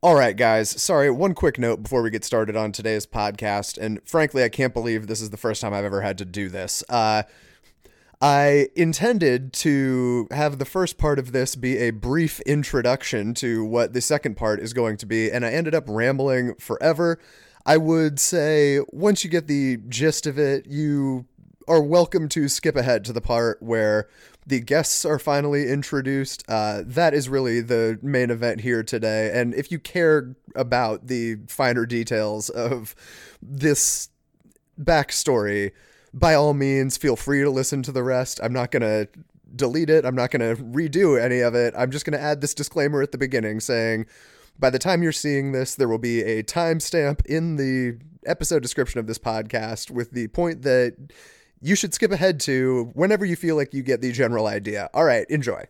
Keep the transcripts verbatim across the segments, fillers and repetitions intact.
All right, guys. Sorry, one quick note before we get started on today's podcast. And frankly, I can't believe this is the first time I've ever had to do this. Uh, I intended to have the first part of this be a brief introduction to what the second part is going to be, and I ended up rambling forever. I would say once you get the gist of it, you are welcome to skip ahead to the part where the guests are finally introduced. Uh, that is really the main event here today. And if you care about the finer details of this backstory, by all means, feel free to listen to the rest. I'm not going to delete it. I'm not going to redo any of it. I'm just going to add this disclaimer at the beginning saying, by the time you're seeing this, there will be a timestamp in the episode description of this podcast with the point that you should skip ahead to whenever you feel like you get the general idea. All right, enjoy.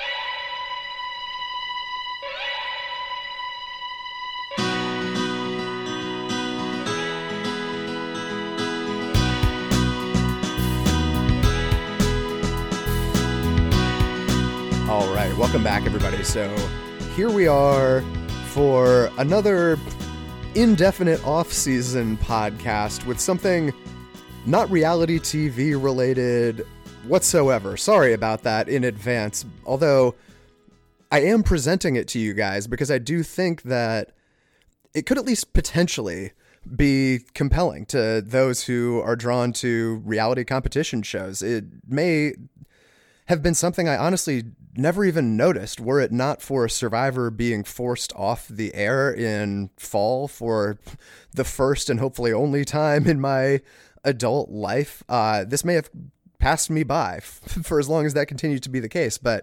All right, welcome back, everybody. So here we are for another indefinite off-season podcast with something not reality T V related whatsoever. Sorry about that in advance, although I am presenting it to you guys because I do think that it could at least potentially be compelling to those who are drawn to reality competition shows. It may have been something I honestly never even noticed were it not for Survivor being forced off the air in fall for the first and hopefully only time in my adult life. Uh, this may have passed me by f- for as long as that continues to be the case, but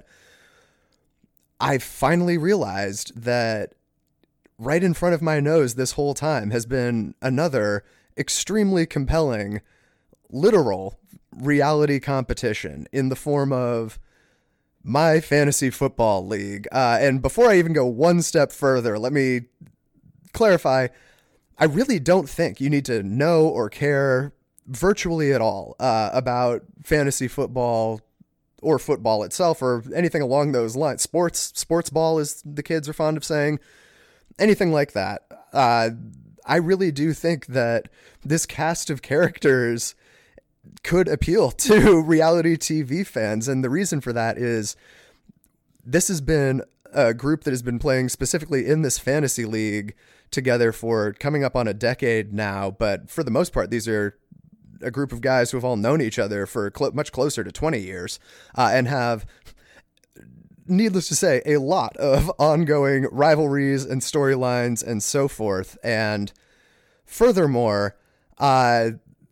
I finally realized that right in front of my nose this whole time has been another extremely compelling, literal reality competition in the form of my fantasy football league. Uh, and before I even go one step further, let me clarify, I really don't think you need to know or care virtually at all uh, about fantasy football or football itself or anything along those lines. Sports, sports ball, as the kids are fond of saying, anything like that. Uh, I really do think that this cast of characters could appeal to reality T V fans. And the reason for that is this has been a group that has been playing specifically in this fantasy league together for coming up on a decade now. But for the most part, these are a group of guys who have all known each other for cl- much closer to twenty years uh, and have, needless to say, a lot of ongoing rivalries and storylines and so forth. And furthermore, uh,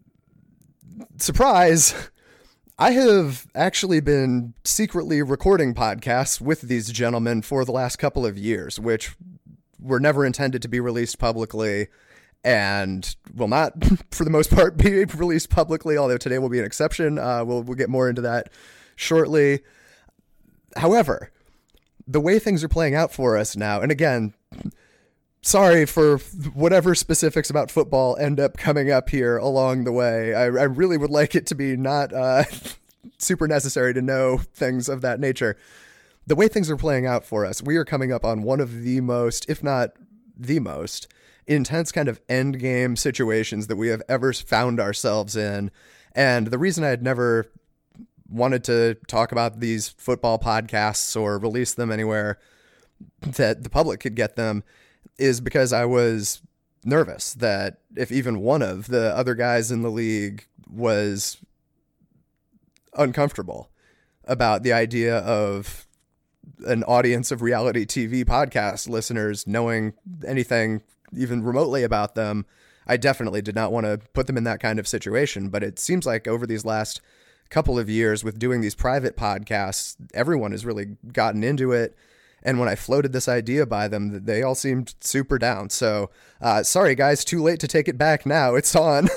surprise, I have actually been secretly recording podcasts with these gentlemen for the last couple of years, which were never intended to be released publicly and will not, for the most part, be released publicly, although today will be an exception. Uh, we'll, we'll get more into that shortly. However, the way things are playing out for us now, and again, sorry for whatever specifics about football end up coming up here along the way. I, I really would like it to be not uh, super necessary to know things of that nature. The way things are playing out for us, we are coming up on one of the most, if not the most, intense kind of end game situations that we have ever found ourselves in. And the reason I had never wanted to talk about these football podcasts or release them anywhere that the public could get them is because I was nervous that if even one of the other guys in the league was uncomfortable about the idea of an audience of reality T V podcast listeners knowing anything even remotely about them, I definitely did not want to put them in that kind of situation. But it seems like over these last couple of years with doing these private podcasts, everyone has really gotten into it. And when I floated this idea by them, they all seemed super down. So uh, sorry, guys, too late to take it back now. It's on.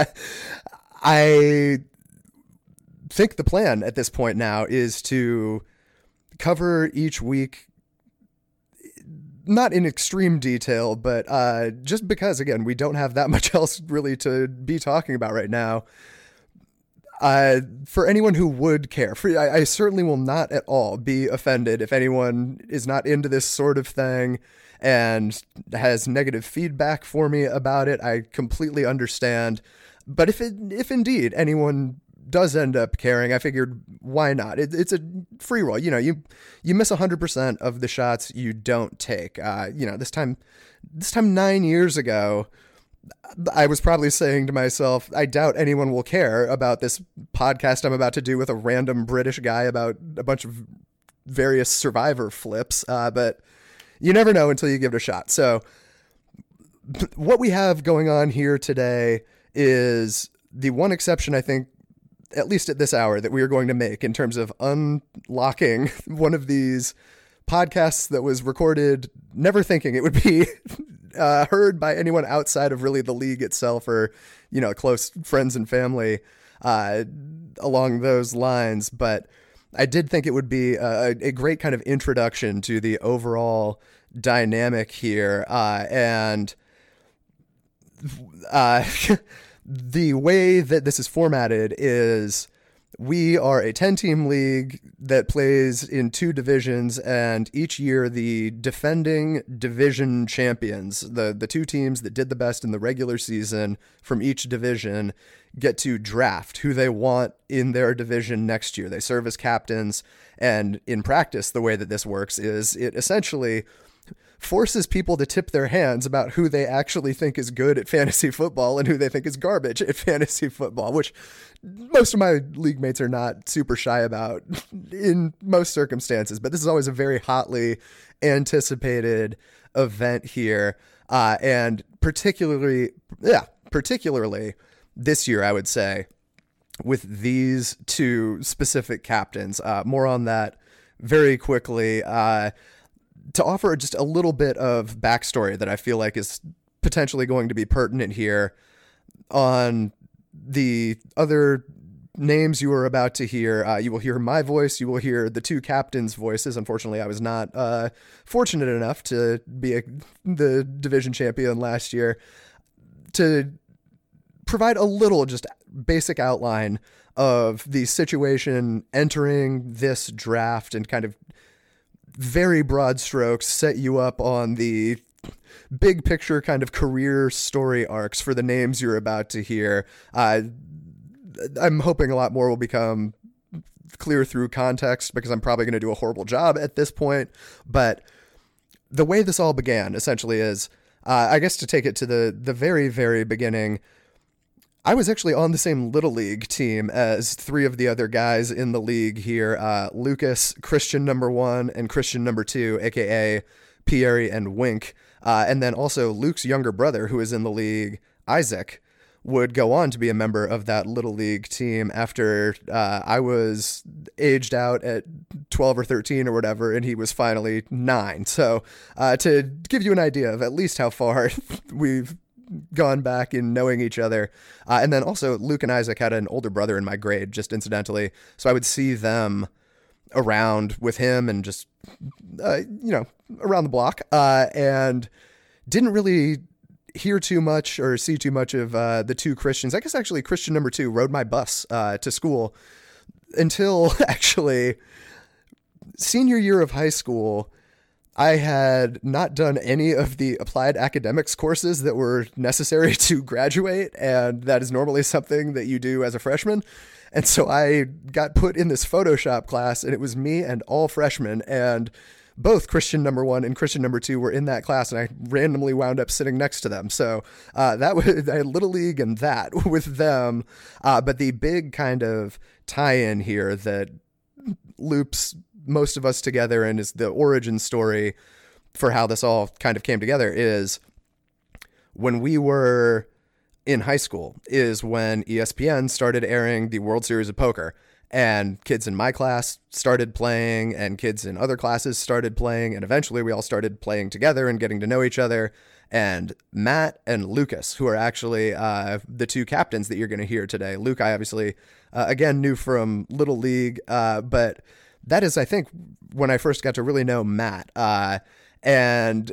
I think the plan at this point now is to cover each week, not in extreme detail, but uh, just because, again, we don't have that much else really to be talking about right now. Uh, for anyone who would care, for, I, I certainly will not at all be offended if anyone is not into this sort of thing and has negative feedback for me about it. I completely understand. But if it, if indeed anyone does end up caring, I figured why not? It, it's a free roll. You know, you you miss one hundred percent of the shots you don't take. Uh, you know, this time, this time nine years ago, I was probably saying to myself, I doubt anyone will care about this podcast I'm about to do with a random British guy about a bunch of various Survivor flips. Uh, but you never know until you give it a shot. So what we have going on here today is the one exception, I think, at least at this hour, that we are going to make in terms of unlocking one of these podcasts that was recorded never thinking it would be uh, heard by anyone outside of really the league itself or, you know, close friends and family uh, along those lines. But I did think it would be a, a great kind of introduction to the overall dynamic here. Uh, and uh, the way that this is formatted is we are a ten-team league that plays in two divisions, and each year the defending division champions, the, the two teams that did the best in the regular season from each division, get to draft who they want in their division next year. They serve as captains, and in practice, the way that this works is it essentially forces people to tip their hands about who they actually think is good at fantasy football and who they think is garbage at fantasy football, which most of my league mates are not super shy about in most circumstances. But this is always a very hotly anticipated event here. Uh, and particularly, yeah, particularly this year, I would say, with these two specific captains. Uh, more on that very quickly. Uh, To offer just a little bit of backstory that I feel like is potentially going to be pertinent here on the other names you are about to hear. Uh, you will hear my voice. You will hear the two captains' voices. Unfortunately, I was not uh, fortunate enough to be a, the division champion last year. To provide a little just basic outline of the situation entering this draft and kind of very broad strokes set you up on the big picture kind of career story arcs for the names you're about to hear. Uh, I'm hoping a lot more will become clear through context because I'm probably going to do a horrible job at this point. But the way this all began essentially is, uh, I guess to take it to the, the very, very beginning, I was actually on the same Little League team as three of the other guys in the league here. Uh, Lucas, Christian number one, and Christian number two, a k a. Pierre and Wink. Uh, and then also Luke's younger brother, who is in the league, Isaac, would go on to be a member of that Little League team after uh, I was aged out at twelve or thirteen or whatever, and he was finally nine. So uh, to give you an idea of at least how far we've gone back in knowing each other. Uh, and then also Luke and Isaac had an older brother in my grade, just incidentally. So I would see them around with him and just, uh, you know, around the block, uh, and didn't really hear too much or see too much of uh, the two Christians. I guess actually Christian number two rode my bus uh, to school until actually senior year of high school. I had not done any of the applied academics courses that were necessary to graduate, and that is normally something that you do as a freshman. And so I got put in this Photoshop class, and it was me and all freshmen, and both Christian number one and Christian number two were in that class, and I randomly wound up sitting next to them. So uh, that was I had Little League and that with them. Uh, but the big kind of tie-in here that loops most of us together and is the origin story for how this all kind of came together is when we were in high school is when E S P N started airing the World Series of Poker, and kids in my class started playing and kids in other classes started playing. And eventually we all started playing together and getting to know each other. And Matt and Lucas, who are actually uh, the two captains that you're going to hear today. Luke, I obviously, uh, again, knew from Little League, uh, but that is, I think, when I first got to really know Matt. Uh, and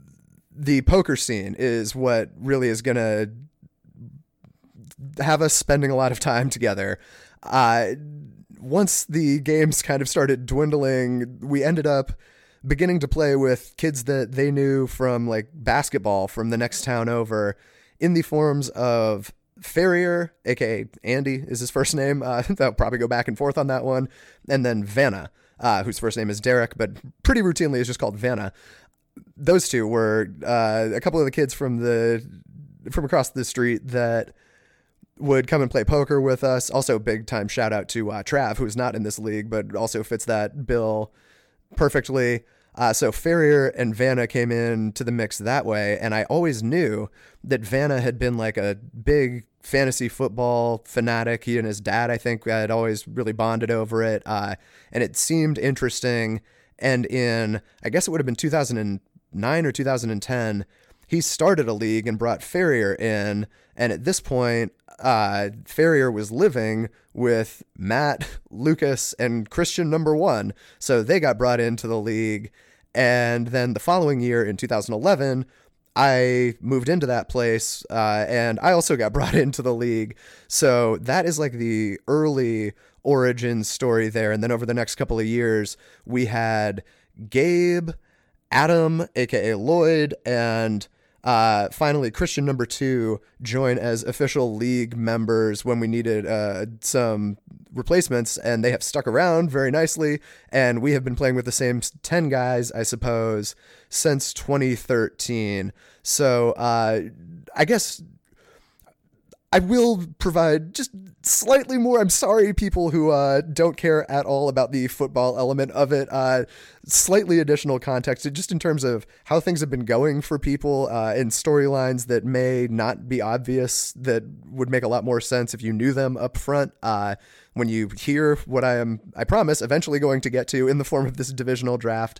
the poker scene is what really is going to have us spending a lot of time together. Uh, once the games kind of started dwindling, we ended up beginning to play with kids that they knew from like basketball from the next town over in the forms of Ferrier, aka Andy is his first name. Uh, they'll probably go back and forth on that one. And then Vanna, uh, whose first name is Derek, but pretty routinely is just called Vanna. Those two were uh, a couple of the kids from the from across the street that would come and play poker with us. Also, big time shout out to uh, Trav, who's not in this league, but also fits that bill perfectly. Uh, so Ferrier and Vanna came in to the mix that way, and I always knew that Vanna had been like a big fantasy football fanatic. He and his dad, I think, had always really bonded over it, uh, and it seemed interesting. And in, I guess it would have been two thousand nine or two thousand ten, he started a league and brought Ferrier in, and at this point, uh, Ferrier was living with Matt, Lucas, and Christian number one. So they got brought into the league. And then the following year in two thousand eleven, I moved into that place, uh, and I also got brought into the league. So that is like the early origin story there. And then over the next couple of years, we had Gabe, Adam, aka Lloyd, and Uh, finally, Christian number two join as official league members when we needed uh, some replacements, and they have stuck around very nicely. And we have been playing with the same ten guys, I suppose, since twenty thirteen. So uh, I guess I will provide just slightly more. I'm sorry, people who uh, don't care at all about the football element of it. Uh, slightly additional context, just in terms of how things have been going for people uh, in storylines that may not be obvious, that would make a lot more sense if you knew them up front. Uh, when you hear what I am, I promise, eventually going to get to in the form of this divisional draft.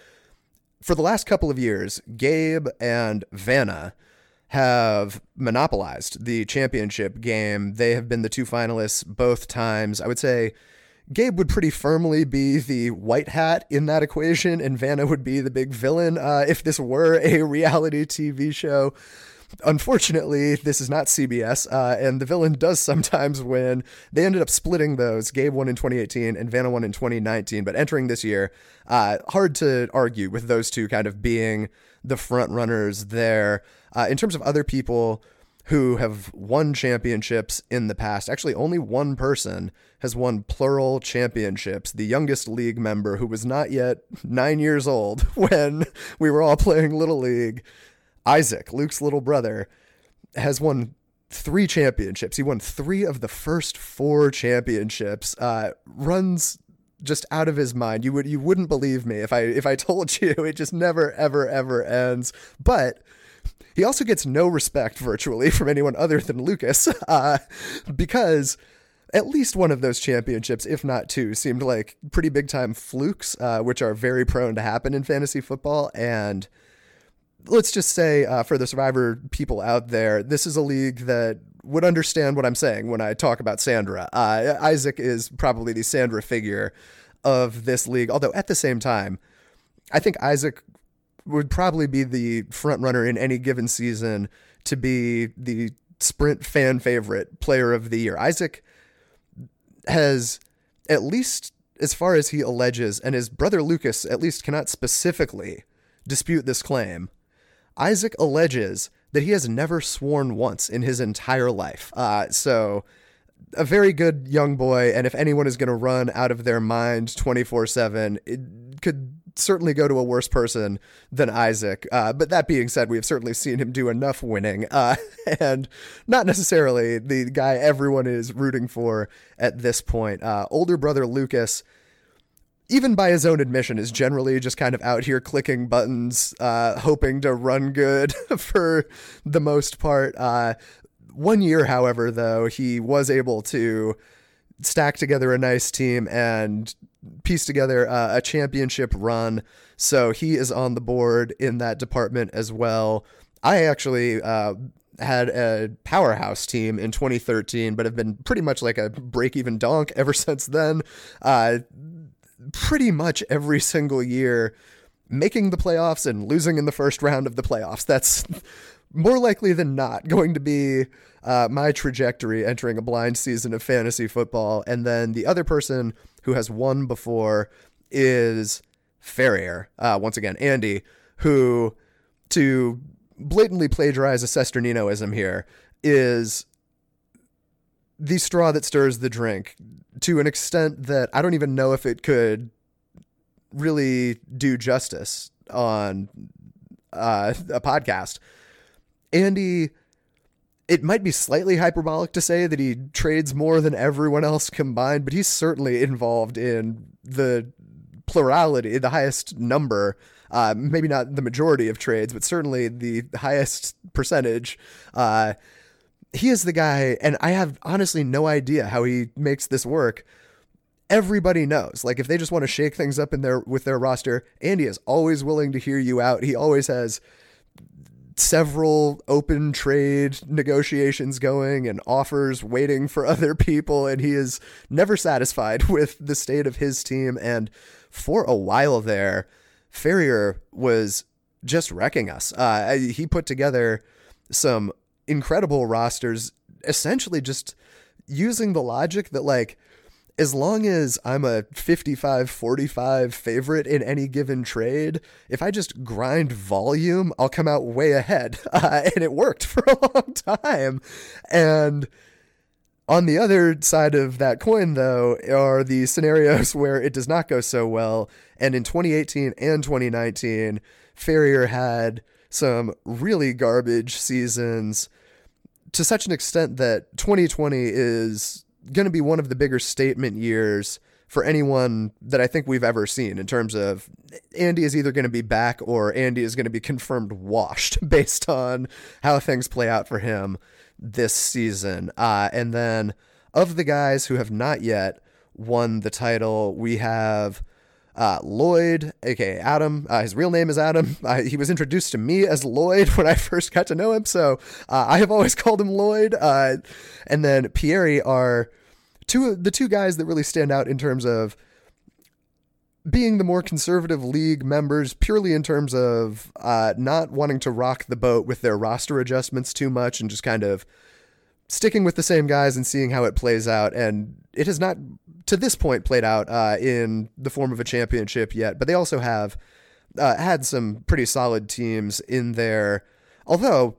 For the last couple of years, Gabe and Vanna have monopolized the championship game. They have been the two finalists both times. I would say Gabe would pretty firmly be the white hat in that equation, and Vanna would be the big villain uh, if this were a reality T V show. Unfortunately, this is not C B S, uh, and the villain does sometimes win. They ended up splitting those. Gabe won in twenty eighteen and Vanna won in twenty nineteen, but entering this year, uh, hard to argue with those two kind of being the front runners there. Uh, in terms of other people who have won championships in the past, actually only one person has won plural championships. The youngest league member, who was not yet nine years old when we were all playing Little League, Isaac, Luke's little brother, has won three championships. He won three of the first four championships. Uh, runs just out of his mind. You would you wouldn't believe me if I if I told you. It just never ever ever ends. But he also gets no respect virtually from anyone other than Lucas, uh, because at least one of those championships, if not two, seemed like pretty big time flukes, uh, which are very prone to happen in fantasy football. And let's just say uh, for the Survivor people out there, this is a league that would understand what I'm saying when I talk about Sandra. Uh, Isaac is probably the Sandra figure of this league, although at the same time, I think Isaac would probably be the front runner in any given season to be the Sprint fan favorite player of the year. Isaac has, at least as far as he alleges, and his brother Lucas at least cannot specifically dispute this claim, Isaac alleges that he has never sworn once in his entire life. Uh, so a very good young boy, and if anyone is going to run out of their mind twenty-four seven, it could certainly go to a worse person than Isaac. Uh, but that being said, we have certainly seen him do enough winning, uh, and not necessarily the guy everyone is rooting for at this point. Uh, older brother Lucas, even by his own admission, is generally just kind of out here clicking buttons, uh, hoping to run good for the most part. Uh, one year, however, though, he was able to stack together a nice team and piece together uh, a championship run. So he is on the board in that department as well. I actually uh, had a powerhouse team in twenty thirteen, but have been pretty much like a break-even donk ever since then. Uh, pretty much every single year making the playoffs and losing in the first round of the playoffs. That's more likely than not going to be uh, my trajectory entering a blind season of fantasy football. And then the other person who has won before is Ferrier. Uh, once again, Andy, who, to blatantly plagiarize a Sesterninoism here, is the straw that stirs the drink to an extent that I don't even know if it could really do justice on uh, a podcast. Andy, it might be slightly hyperbolic to say that he trades more than everyone else combined, but he's certainly involved in the plurality, the highest number, uh, maybe not the majority of trades, but certainly the highest percentage. Uh, he is the guy, and I have honestly no idea how he makes this work. Everybody knows, like, if they just want to shake things up in their with their roster, Andy is always willing to hear you out. He always has several open trade negotiations going and offers waiting for other people, and he is never satisfied with the state of his team. And for a while there, Ferrier was just wrecking us. Uh, he put together some incredible rosters, essentially just using the logic that, like, as long as I'm a fifty-five forty-five favorite in any given trade, if I just grind volume, I'll come out way ahead. Uh, and it worked for a long time. And on the other side of that coin, though, are the scenarios where it does not go so well. And in twenty eighteen and twenty nineteen, Ferrier had some really garbage seasons to such an extent that twenty twenty is going to be one of the bigger statement years for anyone that I think we've ever seen, in terms of Andy is either going to be back or Andy is going to be confirmed washed based on how things play out for him this season. Uh, and then of the guys who have not yet won the title, we have uh, Lloyd, aka Adam. Uh, his real name is Adam. Uh, he was introduced to me as Lloyd when I first got to know him, so uh, I have always called him Lloyd. Uh, and then Pieri are two the two guys that really stand out in terms of being the more conservative league members, purely in terms of uh, not wanting to rock the boat with their roster adjustments too much and just kind of sticking with the same guys and seeing how it plays out. And it has not, to this point, played out uh, in the form of a championship yet, but they also have uh, had some pretty solid teams in there. Although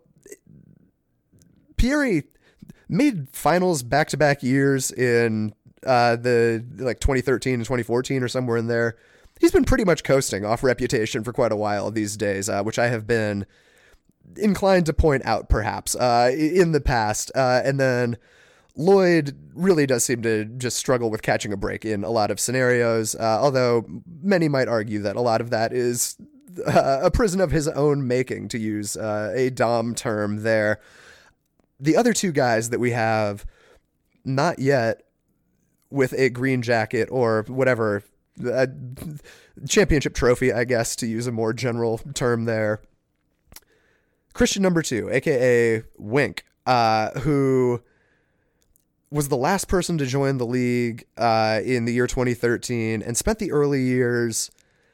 Pieri made finals back-to-back years in uh, the like twenty thirteen and twenty fourteen or somewhere in there. He's been pretty much coasting off reputation for quite a while these days, uh, which I have been inclined to point out perhaps uh, in the past. Uh, and then Lloyd really does seem to just struggle with catching a break in a lot of scenarios, uh, although many might argue that a lot of that is uh, a prison of his own making, to use uh, a Dom term there. The other two guys that we have not yet with a green jacket or whatever, a championship trophy, I guess, to use a more general term there. Christian number two, a k a. Wink, uh, who was the last person to join the league uh, in the year twenty thirteen and spent the early years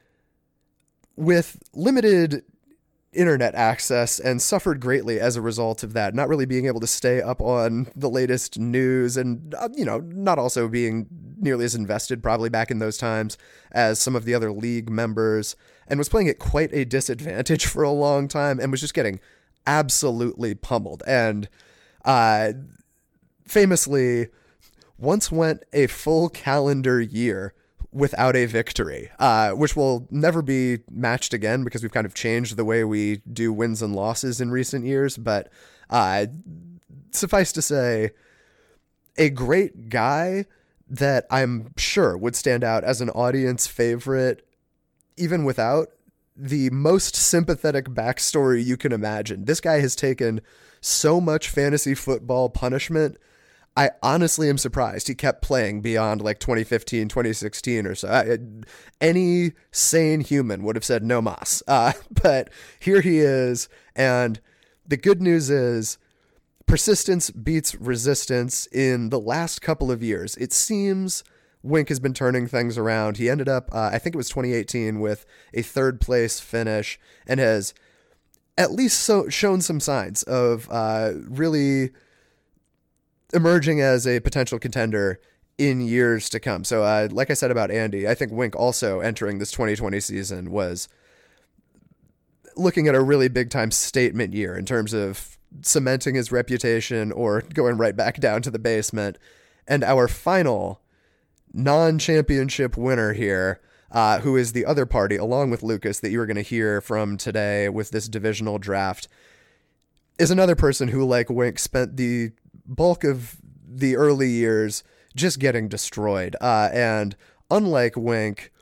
with limited internet access and suffered greatly as a result of that, not really being able to stay up on the latest news and, uh, you know, not also being nearly as invested probably back in those times as some of the other league members, and was playing at quite a disadvantage for a long time and was just getting absolutely pummeled. And uh, famously once went a full calendar year without a victory, uh, which will never be matched again because we've kind of changed the way we do wins and losses in recent years. But uh, suffice to say, a great guy that I'm sure would stand out as an audience favorite, even without the most sympathetic backstory you can imagine. This guy has taken so much fantasy football punishment. I honestly am surprised he kept playing beyond like twenty fifteen, twenty sixteen or so. I, any sane human would have said no mas. Uh, but here he is. And the good news is persistence beats resistance. In the last couple of years, it seems Wink has been turning things around. He ended up, uh, I think it was twenty eighteen, with a third place finish and has at least so shown some signs of uh, really emerging as a potential contender in years to come. So uh, like I said about Andy, I think Wink also entering this twenty twenty season was looking at a really big time statement year in terms of cementing his reputation or going right back down to the basement. And our final non-championship winner here, uh, who is the other party along with Lucas that you were going to hear from today with this divisional draft, is another person who, like Wink, spent the bulk of the early years just getting destroyed. Uh, and unlike Wink,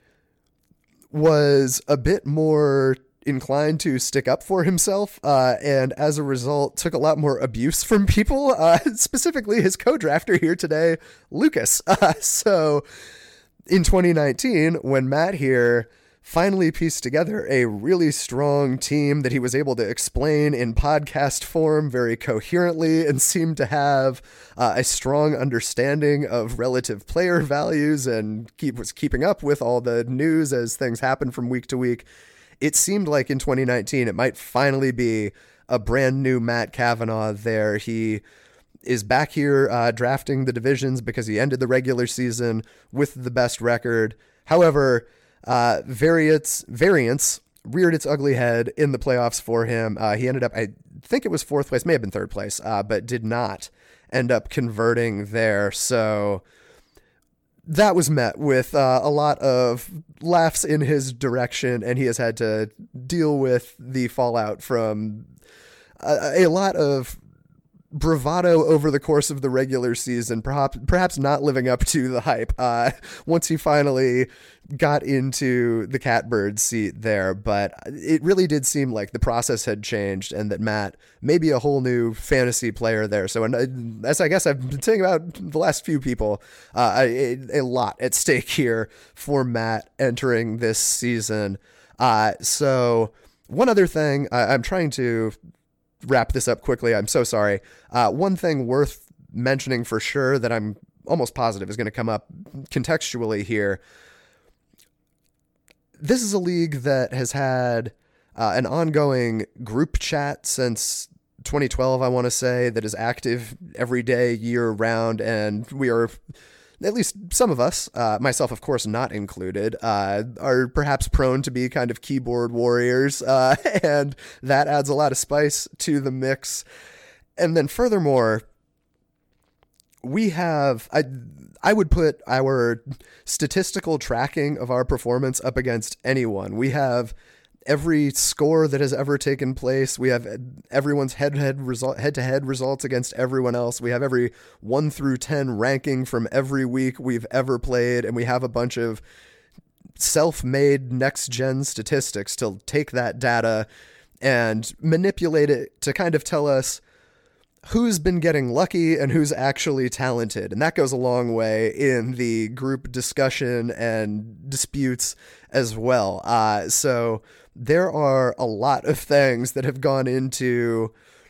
was a bit more inclined to stick up for himself, uh, and as a result took a lot more abuse from people, uh, specifically his co-drafter here today, Lucas. Uh, so in twenty nineteen, when Matt here finally pieced together a really strong team that he was able to explain in podcast form very coherently and seemed to have uh, a strong understanding of relative player values and keep was keeping up with all the news as things happen from week to week, it seemed like in twenty nineteen it might finally be a brand new Matt Cavanaugh there. He is back here uh, drafting the divisions because he ended the regular season with the best record. However, uh, variance, variance reared its ugly head in the playoffs for him. Uh, he ended up, I think it was fourth place, may have been third place, uh, but did not end up converting there. So that was met with uh, a lot of laughs in his direction, and he has had to deal with the fallout from a, a lot of bravado over the course of the regular season, perhaps perhaps not living up to the hype uh, once he finally got into the catbird seat there. But it really did seem like the process had changed and that Matt may be a whole new fantasy player there. So as I guess I've been saying about the last few people, uh, a, a lot at stake here for Matt entering this season. Uh, so one other thing, I, I'm trying to wrap this up quickly. I'm so sorry. Uh, one thing worth mentioning for sure that I'm almost positive is going to come up contextually here. This is a league that has had uh, an ongoing group chat since twenty twelve, I want to say, that is active every day, year round. And we are, at least some of us, uh, myself, of course, not included, uh, are perhaps prone to be kind of keyboard warriors. Uh, and that adds a lot of spice to the mix. And then furthermore, we have, I, I would put our statistical tracking of our performance up against anyone. We have every score that has ever taken place. We have everyone's head-to-head result, head-to-head results against everyone else. We have every one through ten ranking from every week we've ever played, and we have a bunch of self-made next-gen statistics to take that data and manipulate it to kind of tell us who's been getting lucky and who's actually talented. And that goes a long way in the group discussion and disputes as well. Uh, so there are a lot of things that have gone into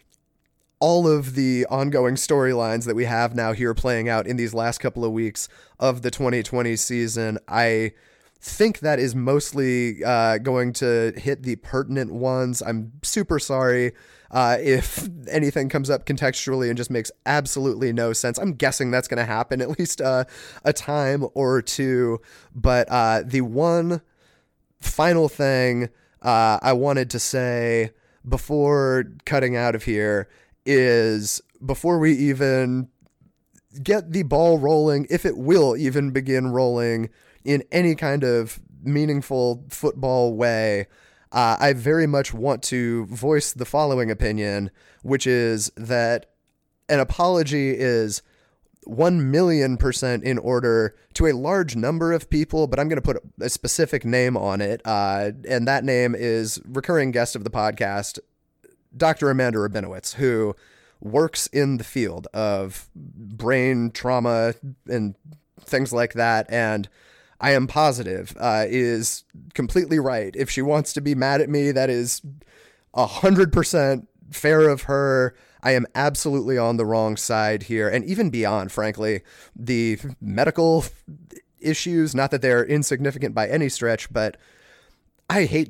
all of the ongoing storylines that we have now here playing out in these last couple of weeks of the twenty twenty season. I think that is mostly uh, going to hit the pertinent ones. I'm super sorry uh, if anything comes up contextually and just makes absolutely no sense. I'm guessing that's going to happen at least uh, a time or two. But uh, the one final thing uh, I wanted to say before cutting out of here is, before we even get the ball rolling, if it will even begin rolling in any kind of meaningful football way, uh, I very much want to voice the following opinion, which is that an apology is one million percent in order to a large number of people, but I'm going to put a specific name on it, uh, and that name is recurring guest of the podcast, Doctor Amanda Rabinowitz, who works in the field of brain trauma and things like that, and I am positive uh, is completely right. If she wants to be mad at me, that is one hundred percent fair of her. I am absolutely on the wrong side here, and even beyond, frankly, the medical issues, not that they're insignificant by any stretch, but I hate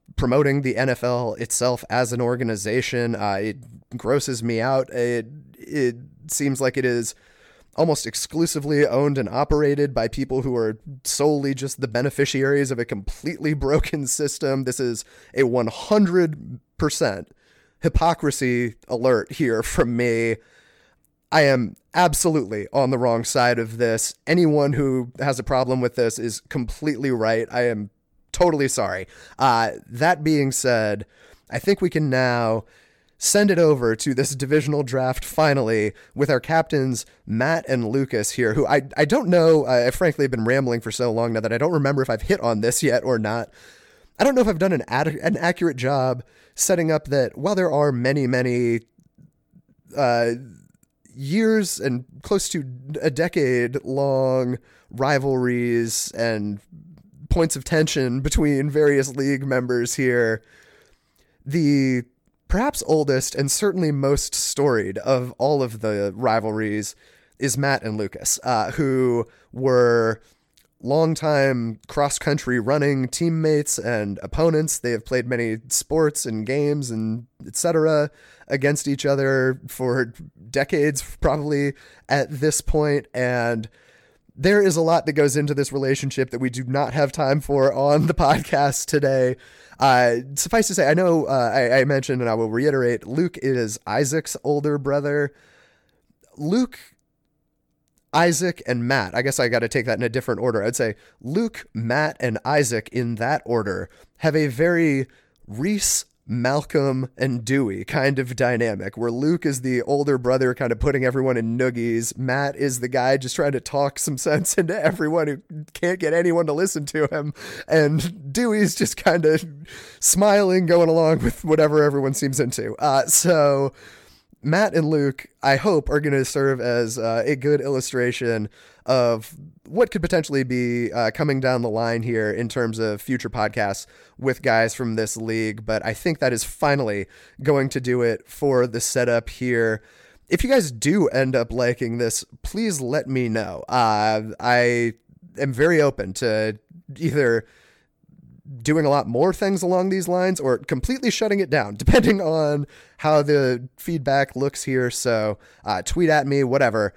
promoting the N F L itself as an organization. Uh, it grosses me out. It, it seems like it is almost exclusively owned and operated by people who are solely just the beneficiaries of a completely broken system. This is a one hundred percent hypocrisy alert here from me. I am absolutely on the wrong side of this. Anyone who has a problem with this is completely right. I am totally sorry. Uh, that being said, I think we can now send it over to this divisional draft finally with our captains, Matt and Lucas here, who I, I don't know. I frankly have been rambling for so long now that I don't remember if I've hit on this yet or not. I don't know if I've done an, ad, an accurate job setting up that while there are many, many uh, years and close to a decade long rivalries and points of tension between various league members here, the perhaps oldest and certainly most storied of all of the rivalries is Matt and Lucas, uh, who were longtime cross-country running teammates and opponents. They have played many sports and games and et cetera against each other for decades, probably at this point. And there is a lot that goes into this relationship that we do not have time for on the podcast today. Uh, suffice to say, I know uh, I, I mentioned, and I will reiterate, Luke is Isaac's older brother. Luke, Isaac, and Matt, I guess I got to take that in a different order. I'd say Luke, Matt, and Isaac in that order have a very Reese, Malcolm, and Dewey kind of dynamic, where Luke is the older brother kind of putting everyone in noogies. Matt is the guy just trying to talk some sense into everyone who can't get anyone to listen to him. And Dewey's just kind of smiling, going along with whatever everyone seems into. Uh, so Matt and Luke, I hope, are going to serve as uh, a good illustration of what could potentially be uh, coming down the line here in terms of future podcasts with guys from this league. But I think that is finally going to do it for the setup here. If you guys do end up liking this, please let me know. Uh, I am very open to either doing a lot more things along these lines or completely shutting it down, depending on how the feedback looks here. So uh, tweet at me, whatever.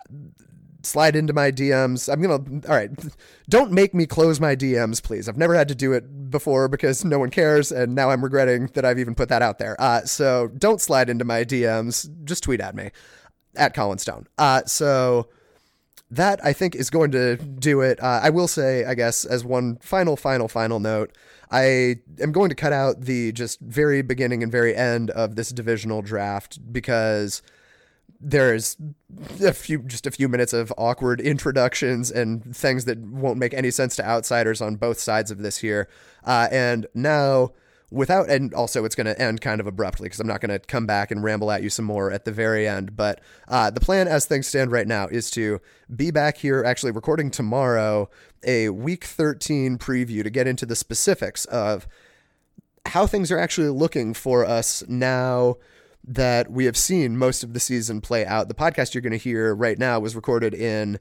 Slide into my D Ms. I'm going to, all right, don't make me close my D Ms, please. I've never had to do it before because no one cares, and now I'm regretting that I've even put that out there. Uh, so don't slide into my D Ms. Just tweet at me, at Colin Stone. Uh, so that, I think, is going to do it. Uh, I will say, I guess, as one final, final, final note, I am going to cut out the just very beginning and very end of this divisional draft because there's a few, just a few minutes of awkward introductions and things that won't make any sense to outsiders on both sides of this here. Uh, and now without, and also it's going to end kind of abruptly because I'm not going to come back and ramble at you some more at the very end. But uh, the plan as things stand right now is to be back here actually recording tomorrow, a week thirteen preview to get into the specifics of how things are actually looking for us now that we have seen most of the season play out. The podcast you're going to hear right now was recorded in,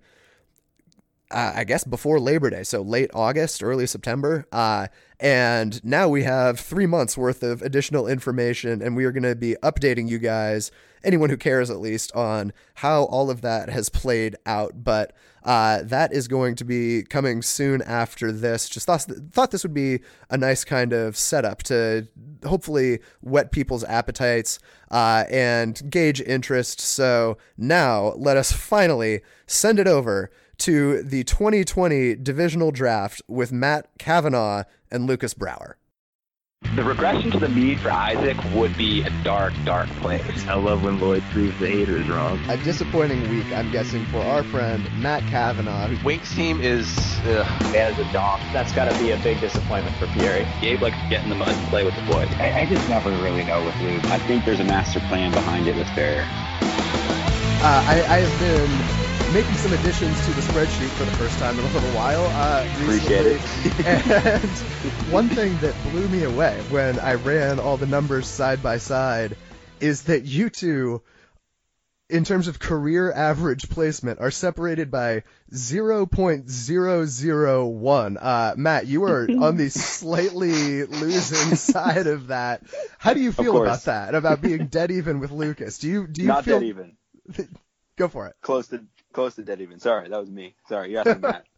uh, I guess, before Labor Day, so late August, early September. Uh, and now we have three months worth of additional information, and we are going to be updating you guys, anyone who cares at least, on how all of that has played out. But uh, that is going to be coming soon after this. Just thought, thought this would be a nice kind of setup to hopefully whet people's appetites uh, and gauge interest. So now let us finally send it over to the twenty twenty divisional draft with Matt Kavanaugh and Lucas Brower. The regression to the mean for Isaac would be a dark, dark place. I love when Lloyd proves the haters wrong. A disappointing week, I'm guessing, for our friend Matt Kavanaugh. Wink's team is uh, man is a donk. That's got to be a big disappointment for Pierre. Gabe likes to get in the mud and play with the boys. I, I just never really know with Luke. I think there's a master plan behind it with Bear. Uh, I, I have been making some additions to the spreadsheet for the first time in a little while. Uh, Appreciate it. And one thing that blew me away when I ran all the numbers side by side is that you two in terms of career average placement, are separated by zero point zero zero one. Uh, Matt, you are on the slightly losing side of that. How do you feel about that? About being dead even with Lucas? Do you do you Not feel dead even? Go for it. Close to close to dead even. Sorry, that was me. Sorry, you're asking Matt.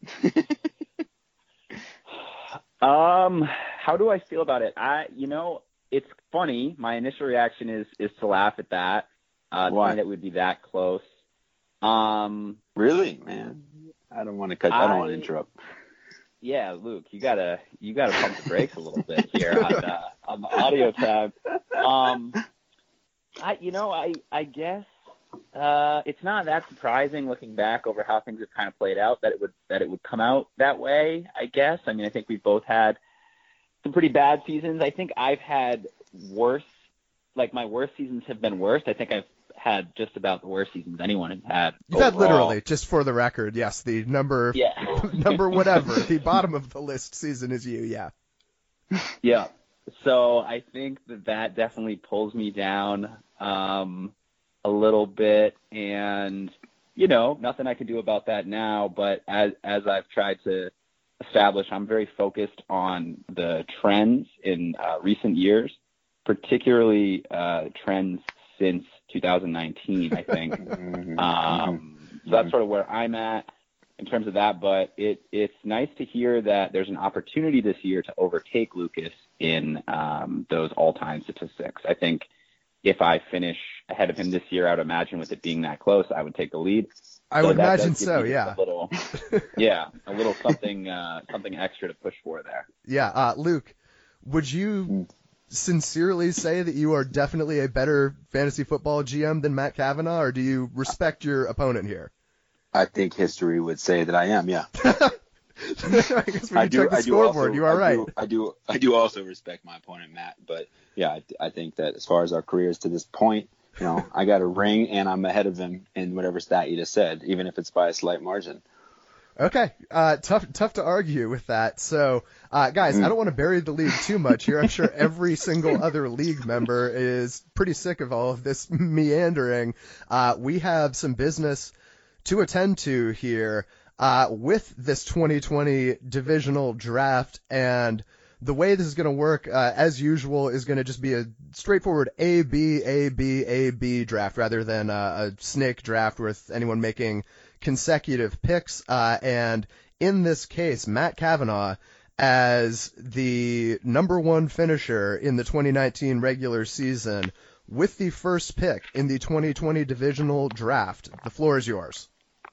Um, how do I feel about it? I, you know, it's funny. My initial reaction is is to laugh at that. Uh, Why? saying that would be that close. Um, Really, man? I don't want to cut. I, I don't want to interrupt. Yeah, Luke, you gotta you gotta pump the brakes a little bit here on uh, on the audio tab. Um, I, you know, I I guess uh, it's not that surprising looking back over how things have kind of played out that it would that it would come out that way. I guess. I mean, I think we've both had some pretty bad seasons. I think I've had worse. Like my worst seasons have been worse. I think I've had just about the worst seasons anyone has had. You've had overall. literally, just for the record, yes, the number, Yeah. number whatever, the bottom of the list season is you, yeah. Yeah. So I think that that definitely pulls me down um, a little bit, and you know, nothing I can do about that now. But as as I've tried to establish, I'm very focused on the trends in uh, recent years, particularly uh, trends since two thousand nineteen, I think. um, so that's sort of where I'm at in terms of that. But it, it's nice to hear that there's an opportunity this year to overtake Lucas in um, those all-time statistics. I think if I finish ahead of him this year, I would imagine with it being that close, I would take the lead. I so would that imagine does give so, me yeah. A little, yeah, a little something, uh, something extra to push for there. Yeah, uh, Luke, would you sincerely say that you are definitely a better fantasy football G M than Matt Cavanaugh, or do you respect your opponent here? I think history would say that I am. Yeah. I guess when I you do. check the I do scoreboard, also, you are I right. Do, I do. I do also respect my opponent, Matt. But yeah, I, I think that as far as our careers to this point, you know, I got a ring and I'm ahead of him in whatever stat you just said, even if it's by a slight margin. Okay, uh, tough, tough to argue with that. So, uh, guys, mm. I don't want to bury the league too much here. I'm sure every single other league member is pretty sick of all of this meandering. Uh, we have some business to attend to here, uh, with this twenty twenty divisional draft, and the way this is going to work, uh, as usual, is going to just be a straightforward A, B, A, B, A, B draft rather than uh, a snake draft with anyone making consecutive picks, uh, and in this case, Matt Cavanaugh, as the number one finisher in the twenty nineteen regular season, with the first pick in the twenty twenty divisional draft. The floor is yours.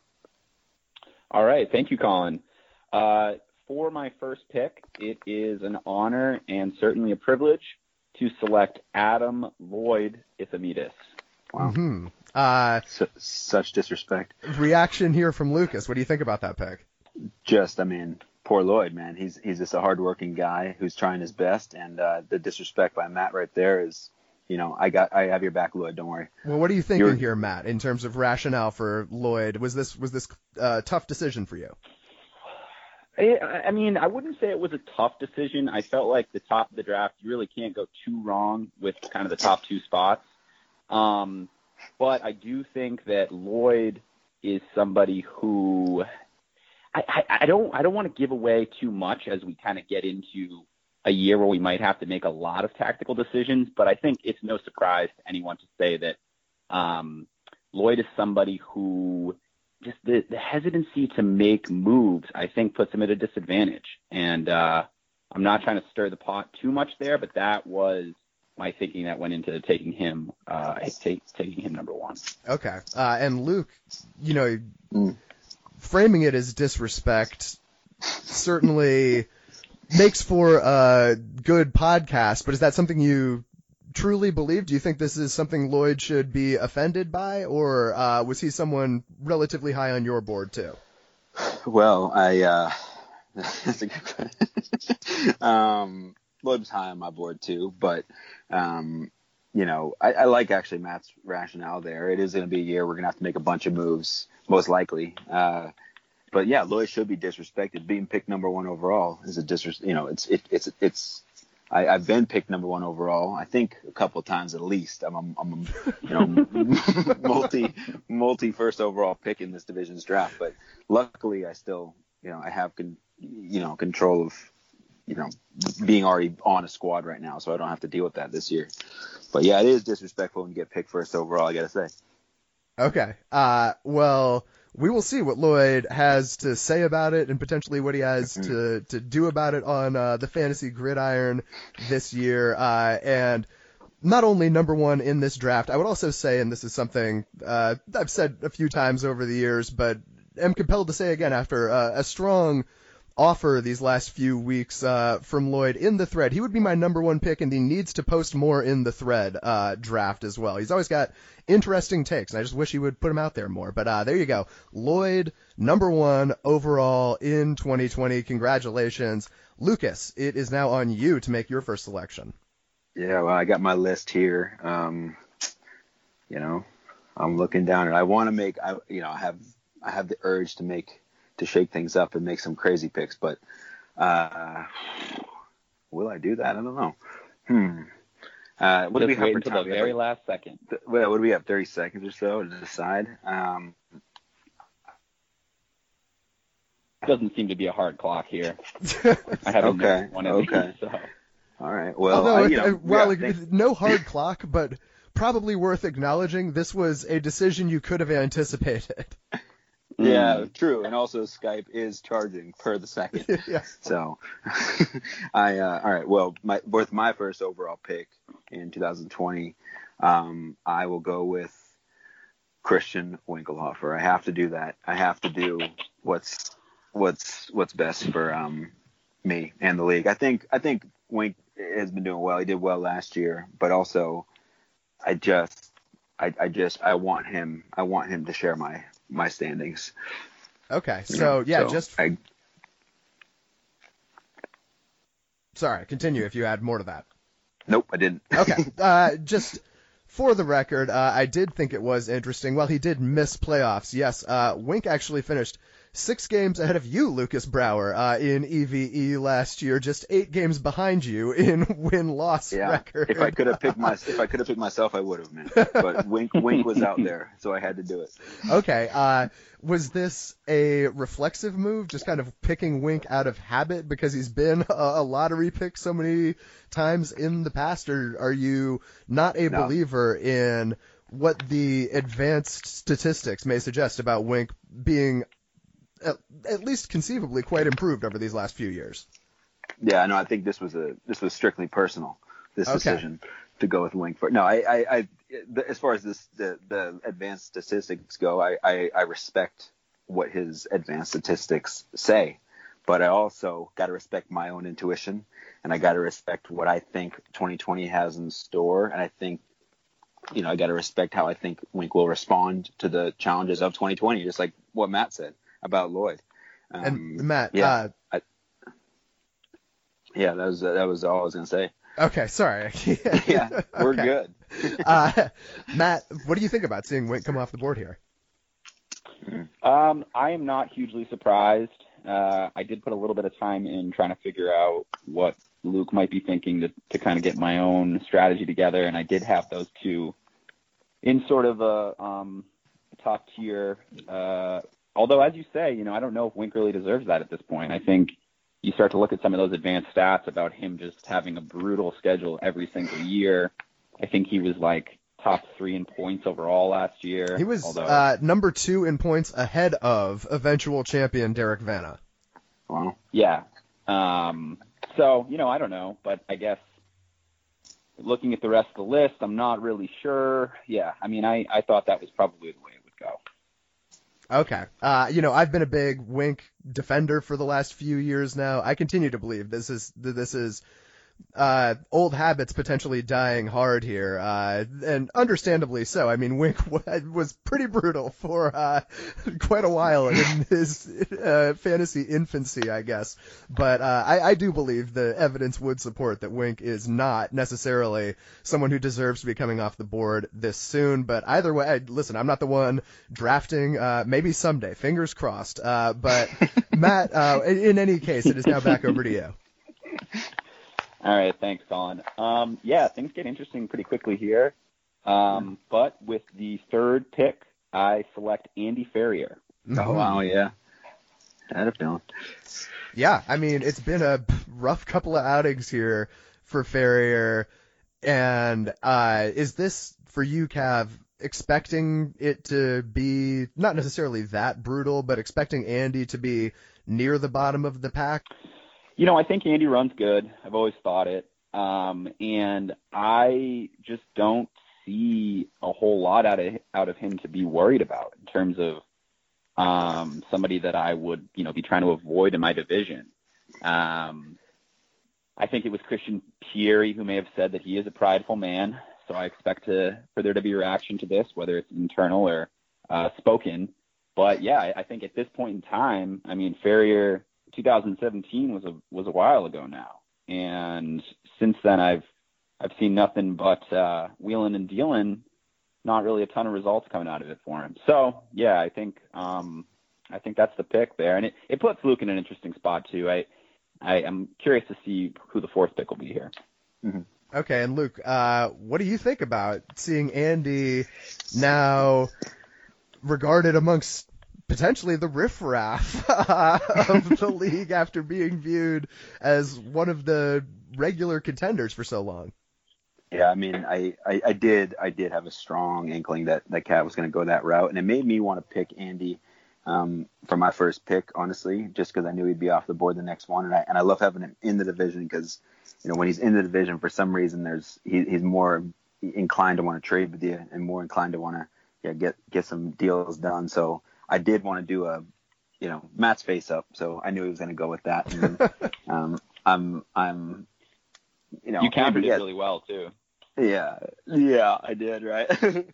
All right. Thank you, Colin. Uh, for my first pick, it is an honor and certainly a privilege to select Adam Lloyd Ithamitis. Wow. Mm-hmm. Uh, S- such disrespect. Reaction here from Lucas. What do you think about that pick? Just, I mean, poor Lloyd, man. He's he's just a hardworking guy who's trying his best, and uh, the disrespect by Matt right there is, you know, I got I have your back, Lloyd. Don't worry. Well, what are you thinking You're... here, Matt, in terms of rationale for Lloyd? Was this was this a tough decision for you? I, I mean, I wouldn't say it was a tough decision. I felt like the top of the draft, you really can't go too wrong with kind of the top two spots. Um, but I do think that Lloyd is somebody who I, I, I don't I don't want to give away too much as we kind of get into a year where we might have to make a lot of tactical decisions. But I think it's no surprise to anyone to say that um, Lloyd is somebody who just the, the hesitancy to make moves, I think, puts him at a disadvantage. And uh, I'm not trying to stir the pot too much there, but that was my thinking that went into taking him, uh, take, taking him number one. Okay. Uh, and Luke, you know, mm. framing it as disrespect certainly makes for a good podcast, but is that something you truly believe? Do you think this is something Lloyd should be offended by, or uh, was he someone relatively high on your board too? Well, I, uh, that's a good question. um, Lloyd was high on my board too, but, um, you know, I, I like actually Matt's rationale there. It is going to be a year we're going to have to make a bunch of moves, most likely. Uh, but yeah, Lloyd should be disrespected. Being picked number one overall is a disres. You know, it's it, it's it's I, I've been picked number one overall. I think a couple of times at least. I'm, I'm, I'm you know, multi, multi first overall pick in this division's draft. But luckily, I still, you know, I have, con, you know, control of, you know, being already on a squad right now, so I don't have to deal with that this year. But yeah, it is disrespectful when you get picked first overall, I gotta say. Okay. Uh, well, we will see what Lloyd has to say about it and potentially what he has to, to do about it on uh, the Fantasy Gridiron this year. Uh, and not only number one in this draft, I would also say, and this is something uh, I've said a few times over the years, but am compelled to say again after uh, a strong offer these last few weeks uh, from Lloyd in the thread. He would be my number one pick, and he needs to post more in the thread uh, draft as well. He's always got interesting takes, and I just wish he would put them out there more. But uh, there you go. Lloyd, number one overall in twenty twenty. Congratulations. Lucas, it is now on you to make your first selection. Yeah, well, I got my list here. Um, you know, I'm looking down, and I want to make, I, you know, I have, I have the urge to make, to shake things up and make some crazy picks, but uh, will I do that? I don't know. Hmm. Uh, what do we have wait for until time? the very last second. Well, what do we have? thirty seconds or so to decide. Um, Doesn't seem to be a hard clock here. I haven't Okay, missed one of okay. these, so. all right. Well, Although, I, you know, uh, well, yeah, thanks. no hard clock, but probably worth acknowledging this was a decision you could have anticipated. Yeah, true. And also Skype is charging per the second. Yeah. So I, uh, all right. Well, my, with my first overall pick in two thousand twenty, um, I will go with Christian Winkelhofer. I have to do that. I have to do what's, what's, what's best for, um, me and the league. I think, I think Wink has been doing well. He did well last year, but also I just, I, I just, I want him, I want him to share my, my standings. Okay, so yeah, So just I, sorry, continue if you add more to that. nope, I didn't. Okay, uh, just for the record, uh, I did think it was interesting. Well, he did miss playoffs. Yes, uh, Wink actually finished six games ahead of you, Lucas Brower, uh, in E V E last year, just eight games behind you in win-loss Yeah, record. if I could have picked my, if I could have picked myself, I would have, man. But Wink, Wink was out there, so I had to do it. Okay, uh, was this a reflexive move, just kind of picking Wink out of habit because he's been a, a lottery pick so many times in the past, or are you not a No. believer in what the advanced statistics may suggest about Wink being at, at least conceivably quite improved over these last few years? Yeah, no, I think this was a, this was strictly personal. This Okay. decision to go with Wink for no, I, I, I the, as far as this the, the advanced statistics go, I, I, I respect what his advanced statistics say, but I also got to respect my own intuition, and I got to respect what I think twenty twenty has in store, and I think, you know, I got to respect how I think Wink will respond to the challenges of twenty twenty, just like what Matt said about Lloyd. Um, And Matt, yeah, uh, I, yeah, that was that was all I was gonna say. okay, sorry. Yeah, we're Okay. good. uh, Matt, what do you think about seeing Wink come off the board here? Um, I am not hugely surprised. Uh, I did put a little bit of time in trying to figure out what Luke might be thinking to, to kind of get my own strategy together, and I did have those two in sort of a um, top tier. Uh, although, as you say, you know, I don't know if Wink really deserves that at this point. I think you start to look at some of those advanced stats about him just having a brutal schedule every single year. I think he was like top three in points overall last year. He was although, uh, number two in points ahead of eventual champion Derek Vanna. Wow. Yeah. Um, so, you know, I don't know, but I guess looking at the rest of the list, I'm not really sure. Yeah. I mean, I, I thought that was probably the way it would go. Okay. Uh, you know, I've been a big Wink defender for the last few years now. I continue to believe this is this is uh, old habits potentially dying hard here, uh, and understandably so. I mean, Wink w- was pretty brutal for uh, quite a while in his uh, fantasy infancy, I guess. But uh, I, I do believe the evidence would support that Wink is not necessarily someone who deserves to be coming off the board this soon. But either way, I, listen, I'm not the one drafting. Uh, maybe someday, fingers crossed. Uh, but Matt, uh, in, in any case, it is now back over to you. All right, thanks, Colin. Um, yeah, things get interesting pretty quickly here. Um, but with the third pick, I select Andy Ferrier. Oh, wow, yeah. I had a feeling. Yeah, I mean, it's been a rough couple of outings here for Ferrier. And uh, is this, for you, Cav, expecting it to be not necessarily that brutal, but expecting Andy to be near the bottom of the pack? You know, I think Andy runs good. I've always thought it. Um, and I just don't see a whole lot out of out of him to be worried about in terms of um, somebody that I would, you know, be trying to avoid in my division. Um, I think it was Christian Pieri who may have said that he is a prideful man, so I expect to, for there to be a reaction to this, whether it's internal or uh, spoken. But yeah, I, I think at this point in time, I mean, Ferrier, two thousand seventeen was a was a while ago now, and since then I've I've seen nothing but uh, wheeling and dealing, not really a ton of results coming out of it for him. So yeah, I think um, I think that's the pick there, and it, it puts Luke in an interesting spot too. I I am curious to see who the fourth pick will be here. Mm-hmm. Okay, and Luke, uh, what do you think about seeing Andy now regarded amongst potentially the riffraff uh, of the league after being viewed as one of the regular contenders for so long? Yeah, I mean, I, I, I did I did have a strong inkling that, that Cat was going to go that route, and it made me want to pick Andy um, for my first pick, honestly, just because I knew he'd be off the board the next one, and I and I love having him in the division because, you know, when he's in the division, for some reason, there's he, he's more inclined to want to trade with you and more inclined to want to yeah get get some deals done. So I did want to do a, you know, Matt's face up, so I knew he was going to go with that. And, um, I'm I'm you know you countered yeah, it really well too. Yeah, yeah, I did, right?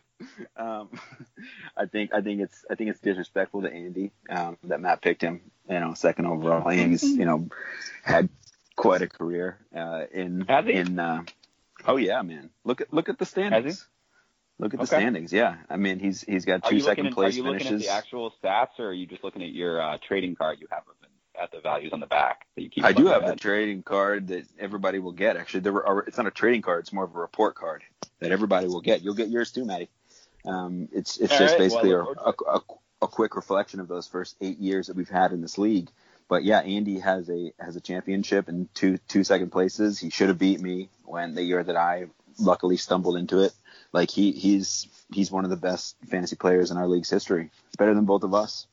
um, I think I think it's I think it's disrespectful to Andy um, that Matt picked him, you know, second overall. I think he's, you know, had quite a career uh, in Has he? in. Uh, oh yeah, man. Look at look at the standings. Has he? Look at Okay. the standings. Yeah, I mean he's he's got Are two you looking second at, place are you looking finishes. at the actual stats, or are you just looking at your uh, trading card you have of it, at the values on the back that you keep? I do have the the trading card that everybody will get. Actually, there are, it's not a trading card; it's more of a report card that everybody will get. You'll get yours too, Matty. Um, it's it's All just right, basically well, a, a, a, a quick reflection of those first eight years that we've had in this league. But yeah, Andy has a has a championship and two two second places. He should have beat me when the year that I luckily stumbled into it. Like he he's he's one of the best fantasy players in our league's history, better than both of us.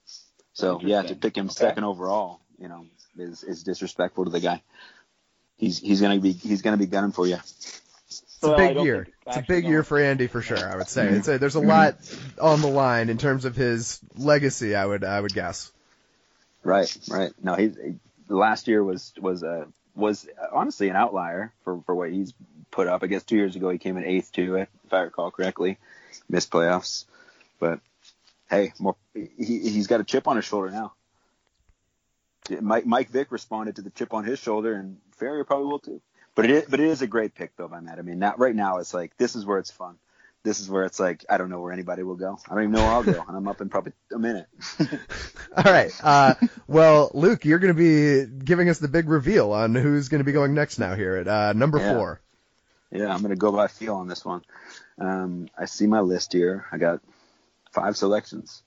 So yeah, to pick him Okay. second overall, you know, is is disrespectful to the guy. He's he's gonna be he's gonna be gunning for you. It's a Well, I big don't year. think It's a actually big no. year for Andy for sure, I would say. It's a, there's a lot on the line in terms of his legacy, I would I would guess. Right, right. No, he's he, last year was was uh, was honestly an outlier for, for what he's put up. I guess two years ago he came in eighth too, if I recall correctly. Missed playoffs, but hey, more he he's got a chip on his shoulder now. Mike Mike Vick responded to the chip on his shoulder, and Ferrier probably will too. But it is, but it is a great pick though by Matt. I mean, not right now. It's like this is where it's fun. This is where it's like I don't know where anybody will go. I don't even know where I'll go, and I'm up in probably a minute. All right. Uh, well, Luke, you're going to be giving us the big reveal on who's going to be going next now here at uh, number Yeah. four. Yeah, I'm gonna go by feel on this one. Um, I see my list here. I got five selections.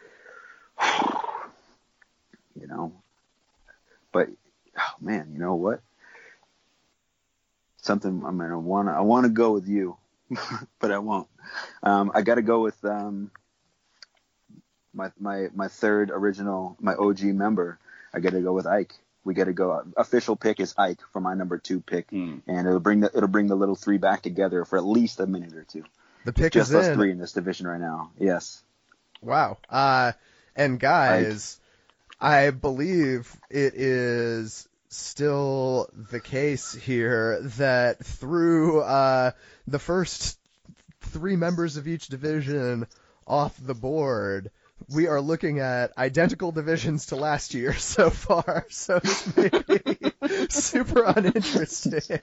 You know, but oh man, you know what? Something I'm gonna want. I want to go with you, but I won't. Um, I got to go with um, my my my third original, my O G member. I got to go with Ike. We got to go. Official pick is Ike for my number two pick, Hmm. and it'll bring the it'll bring the little three back together for at least a minute or two. The pick Just is us in. three in this division right now. Yes. Wow. Uh, and guys, I believe it is still the case here that through uh, the first three members of each division off the board, we are looking at identical divisions to last year so far. So this may be super uninteresting.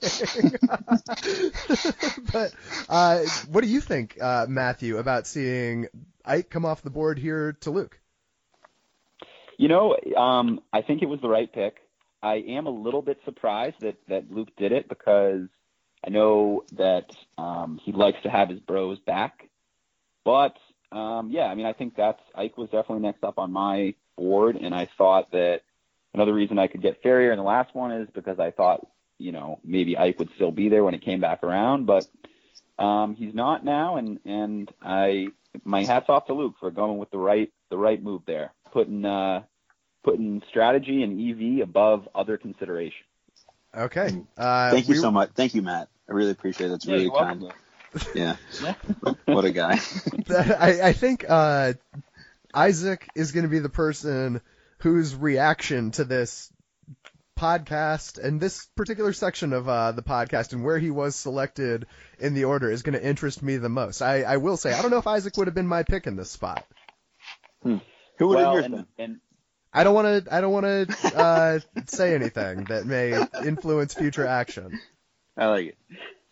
But uh, what do you think, uh, Matthew, about seeing Ike come off the board here to Luke? You know, um, I think it was the right pick. I am a little bit surprised that, that Luke did it because I know that um, he likes to have his bros back. But, um, yeah, I mean, I think that's Ike was definitely next up on my board, and I thought that another reason I could get Ferrier in the last one is because I thought, you know, maybe Ike would still be there when it came back around, but um, he's not now, and, and I my hat's off to Luke for going with the right the right move there, putting uh, putting strategy and E V above other consideration. Okay. Uh, Thank you we, so much. Thank you, Matt. I really appreciate it. That's Yeah, really you're kind. welcome. Yeah. What a guy. I, I think uh, Isaac is going to be the person whose reaction to this podcast and this particular section of uh, the podcast and where he was selected in the order is going to interest me the most. I, I will say, I don't know if Isaac would have been my pick in this spot. Hmm. Who would Well, have yours and, been? and I don't want to. I don't want to uh, say anything that may influence future action. I like it.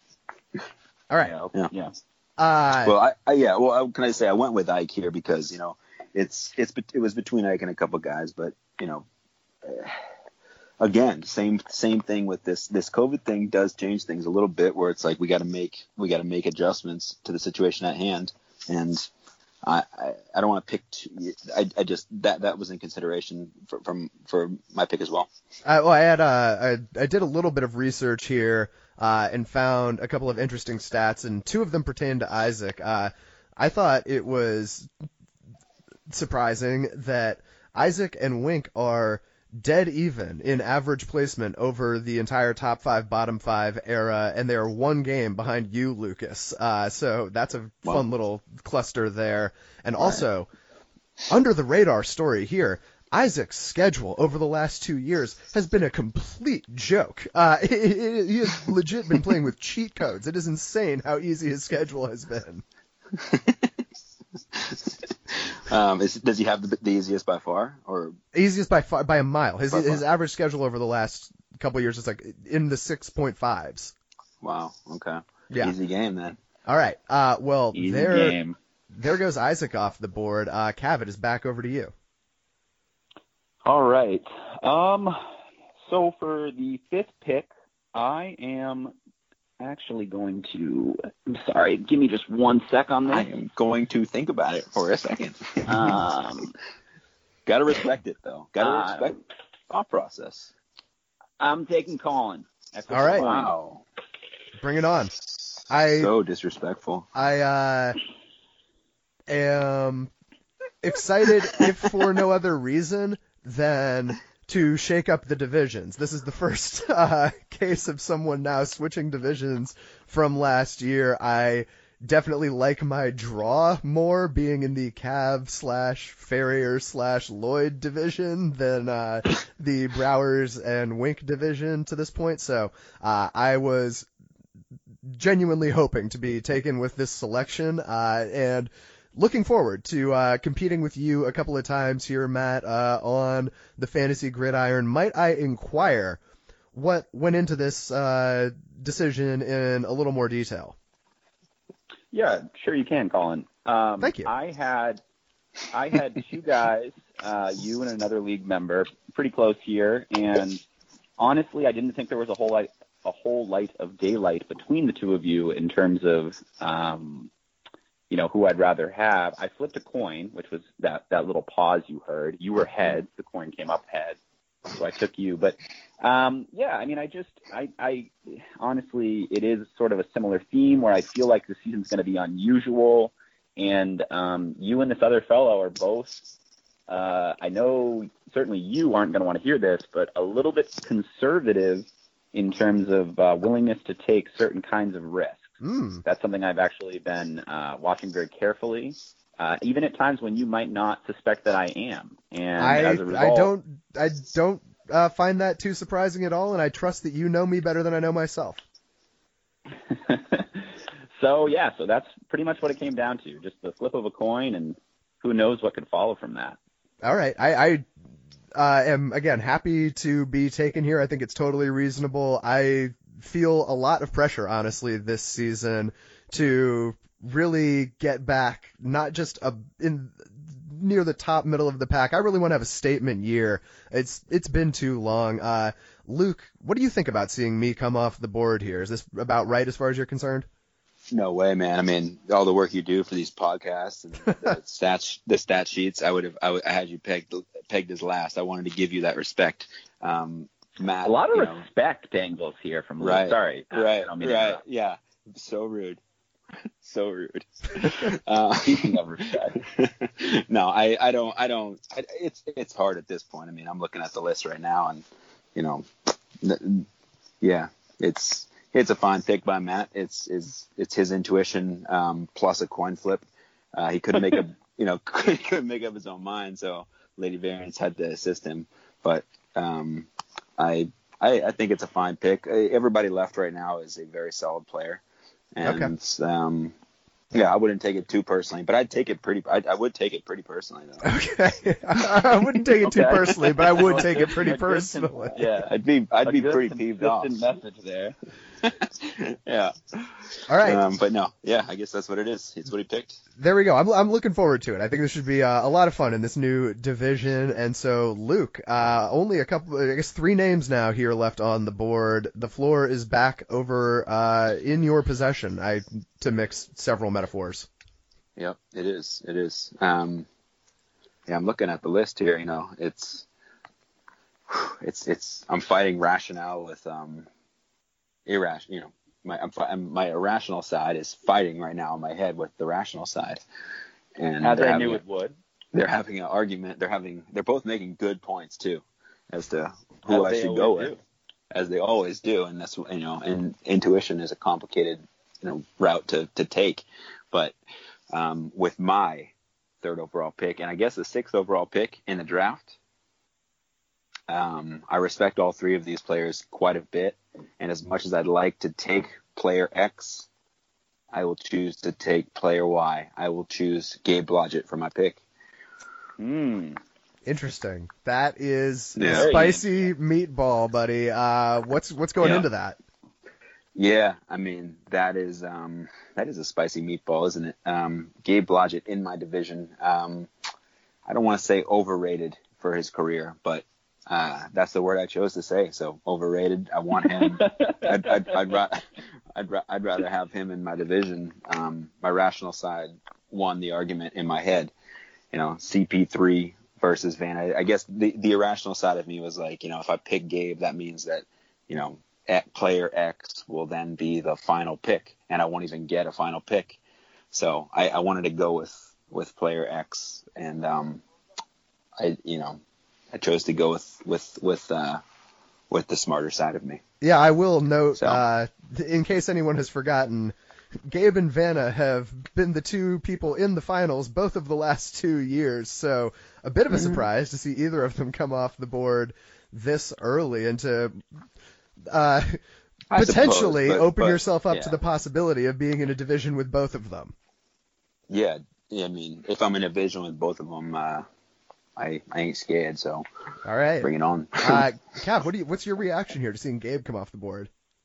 All right. yeah, Yeah. yeah. Uh, Well, I, I yeah. Well, I, can I say I went with Ike here because you know it's it's it was between Ike and a couple guys, but you know, uh, again, same same thing with this this COVID thing does change things a little bit, where it's like we got to make we got to make adjustments to the situation at hand, and I I, I don't want to pick. Two, I I just that that was in consideration for from for my pick as well. I, well, I had uh, I, I did a little bit of research here uh, and found a couple of interesting stats, and two of them pertain to Isaac. Uh, I thought it was surprising that Isaac and Wink are dead even in average placement over the entire top five, bottom five era, and they are one game behind you, Lucas. Uh, so that's a Wow. fun little cluster there. And also, under the radar story here, Isaac's schedule over the last two years has been a complete joke. Uh, it, it, he has legit been playing with cheat codes. It is insane how easy his schedule has been. Um, is, does he have the, the easiest by far, or Easiest by far, by a mile. His By far. his average schedule over the last couple of years is like in the six point fives. wow? Okay, Yeah. easy game then. All right. Uh, well, Easy there game. there goes Isaac off the board. Uh, Cav, it is back over to you. All right. Um, so for the fifth pick, I am actually going to. I'm sorry. Give me just one sec on this. I am going to think about it for a second. Um, Gotta respect it though. Gotta Uh, respect thought process. I'm taking Colin. at All right. fifty-one. Wow. Bring it on. I So disrespectful. I uh, am excited, if for no other reason than to shake up the divisions. This is the first uh, case of someone now switching divisions from last year. I definitely like my draw more being in the Cav slash Farrier slash Lloyd division than uh, the Browers and Wink division to this point. So uh, I was genuinely hoping to be taken with this selection, uh, and looking forward to uh, competing with you a couple of times here, Matt, uh, on the Fantasy Gridiron. Might I inquire what went into this uh, decision in a little more detail? Yeah, sure you can, Colin. Um, Thank you. I had I had two guys, uh, you and another league member, pretty close here, and honestly, I didn't think there was a whole lot a whole light of daylight between the two of you in terms of um, you know, who I'd rather have. I flipped a coin, which was that that little pause you heard. You were heads. The coin came up heads, so I took you. But um, yeah, I mean, I just, I, I honestly, it is sort of a similar theme where I feel like the season's going to be unusual, and um, you and this other fellow are both. Uh, I know certainly you aren't going to want to hear this, but a little bit conservative in terms of uh, willingness to take certain kinds of risks. Mm. That's something I've actually been uh, watching very carefully, uh, even at times when you might not suspect that I am. And I as a result, I don't I don't uh, find that too surprising at all, and I trust that you know me better than I know myself. So yeah, so that's pretty much what it came down to, just the flip of a coin, and who knows what could follow from that. All right, I, I uh, am again happy to be taken here. I think it's totally reasonable. I feel a lot of pressure, honestly, this season to really get back, not just a, in near the top middle of the pack. I really want to have a statement year. It's it's been too long. Uh, Luke, what do you think about seeing me come off the board here? Is this about right as far as you're concerned? No way, man. I mean, all the work you do for these podcasts and the stats, the stat sheets, I would have, I, would, I had you pegged, pegged as last. I wanted to give you that respect. Um, Matt, a lot of you know, respect angles here from Luke. Right, Sorry. right, I don't mean right. to Yeah. So rude. So rude. Uh, Speaking of respect. no, I, I don't, I don't, I, it's, it's hard at this point. I mean, I'm looking at the list right now and, you know, yeah, it's, it's a fine pick by Matt. It's is it's his intuition um, plus a coin flip. Uh, he couldn't make up, you know, he couldn't make up his own mind, so Lady Variance had to assist him. But um, I, I I think it's a fine pick. Everybody left right now is a very solid player, and okay. um, yeah, I wouldn't take it too personally, but I'd take it pretty. I, I would take it pretty personally, though. Okay, I wouldn't take it okay. too personally, but I would take it pretty personally. Yeah, I'd be I'd a be good, pretty peeved off. message there. Yeah. All right. Um, but no, yeah, I guess that's what it is. It's what he picked. There we go. I'm I'm looking forward to it. I think this should be uh, a lot of fun in this new division. And so, Luke, uh, only a couple, I guess, three names now here left on the board. The floor is back over uh, in your possession. I to mix several metaphors. Yep, it is. It is. Um, yeah, I'm looking at the list here. You know, it's it's it's. I'm fighting rationale with um. irrational, you know, my I'm, my irrational side is fighting right now in my head with the rational side, and as I knew a, it would. They're having an argument. They're having. They're both making good points too, as to who as I should go do. with, as they always do. And that's, you know, and intuition is a complicated, you know, route to to take, but um, with my third overall pick, and I guess the sixth overall pick in the draft. Um, I respect all three of these players quite a bit, and as much as I'd like to take player X, I will choose to take player Y. I will choose Gabe Blodgett for my pick. Hmm. Interesting. That is Yeah. a spicy meatball, buddy. Uh, what's what's going Yeah. into that? Yeah, I mean that is um, that is a spicy meatball, isn't it? Um, Gabe Blodgett in my division. Um, I don't want to say overrated for his career, but Uh, that's the word I chose to say. So overrated. I want him. I'd, I'd, I'd, ra- I'd, ra- I'd rather have him in my division. Um, my rational side won the argument in my head. You know, C P three versus Van. I, I guess the, the irrational side of me was like, you know, if I pick Gabe, that means that, you know, at player X will then be the final pick, and I won't even get a final pick. So I, I wanted to go with, with player X, and um, I, you know. I chose to go with with with uh, with the smarter side of me. Yeah, I will note, So. uh, in case anyone has forgotten, Gabe and Vanna have been the two people in the finals both of the last two years. So a bit of a surprise to see either of them come off the board this early and to uh, I potentially suppose, but- open but, yourself up yeah. to the possibility of being in a division with both of them. Yeah, yeah. I mean, if I'm in a division with both of them, uh, I I ain't scared. So All right. bring it on. uh, Cav, what do you, what's your reaction here to seeing Gabe come off the board?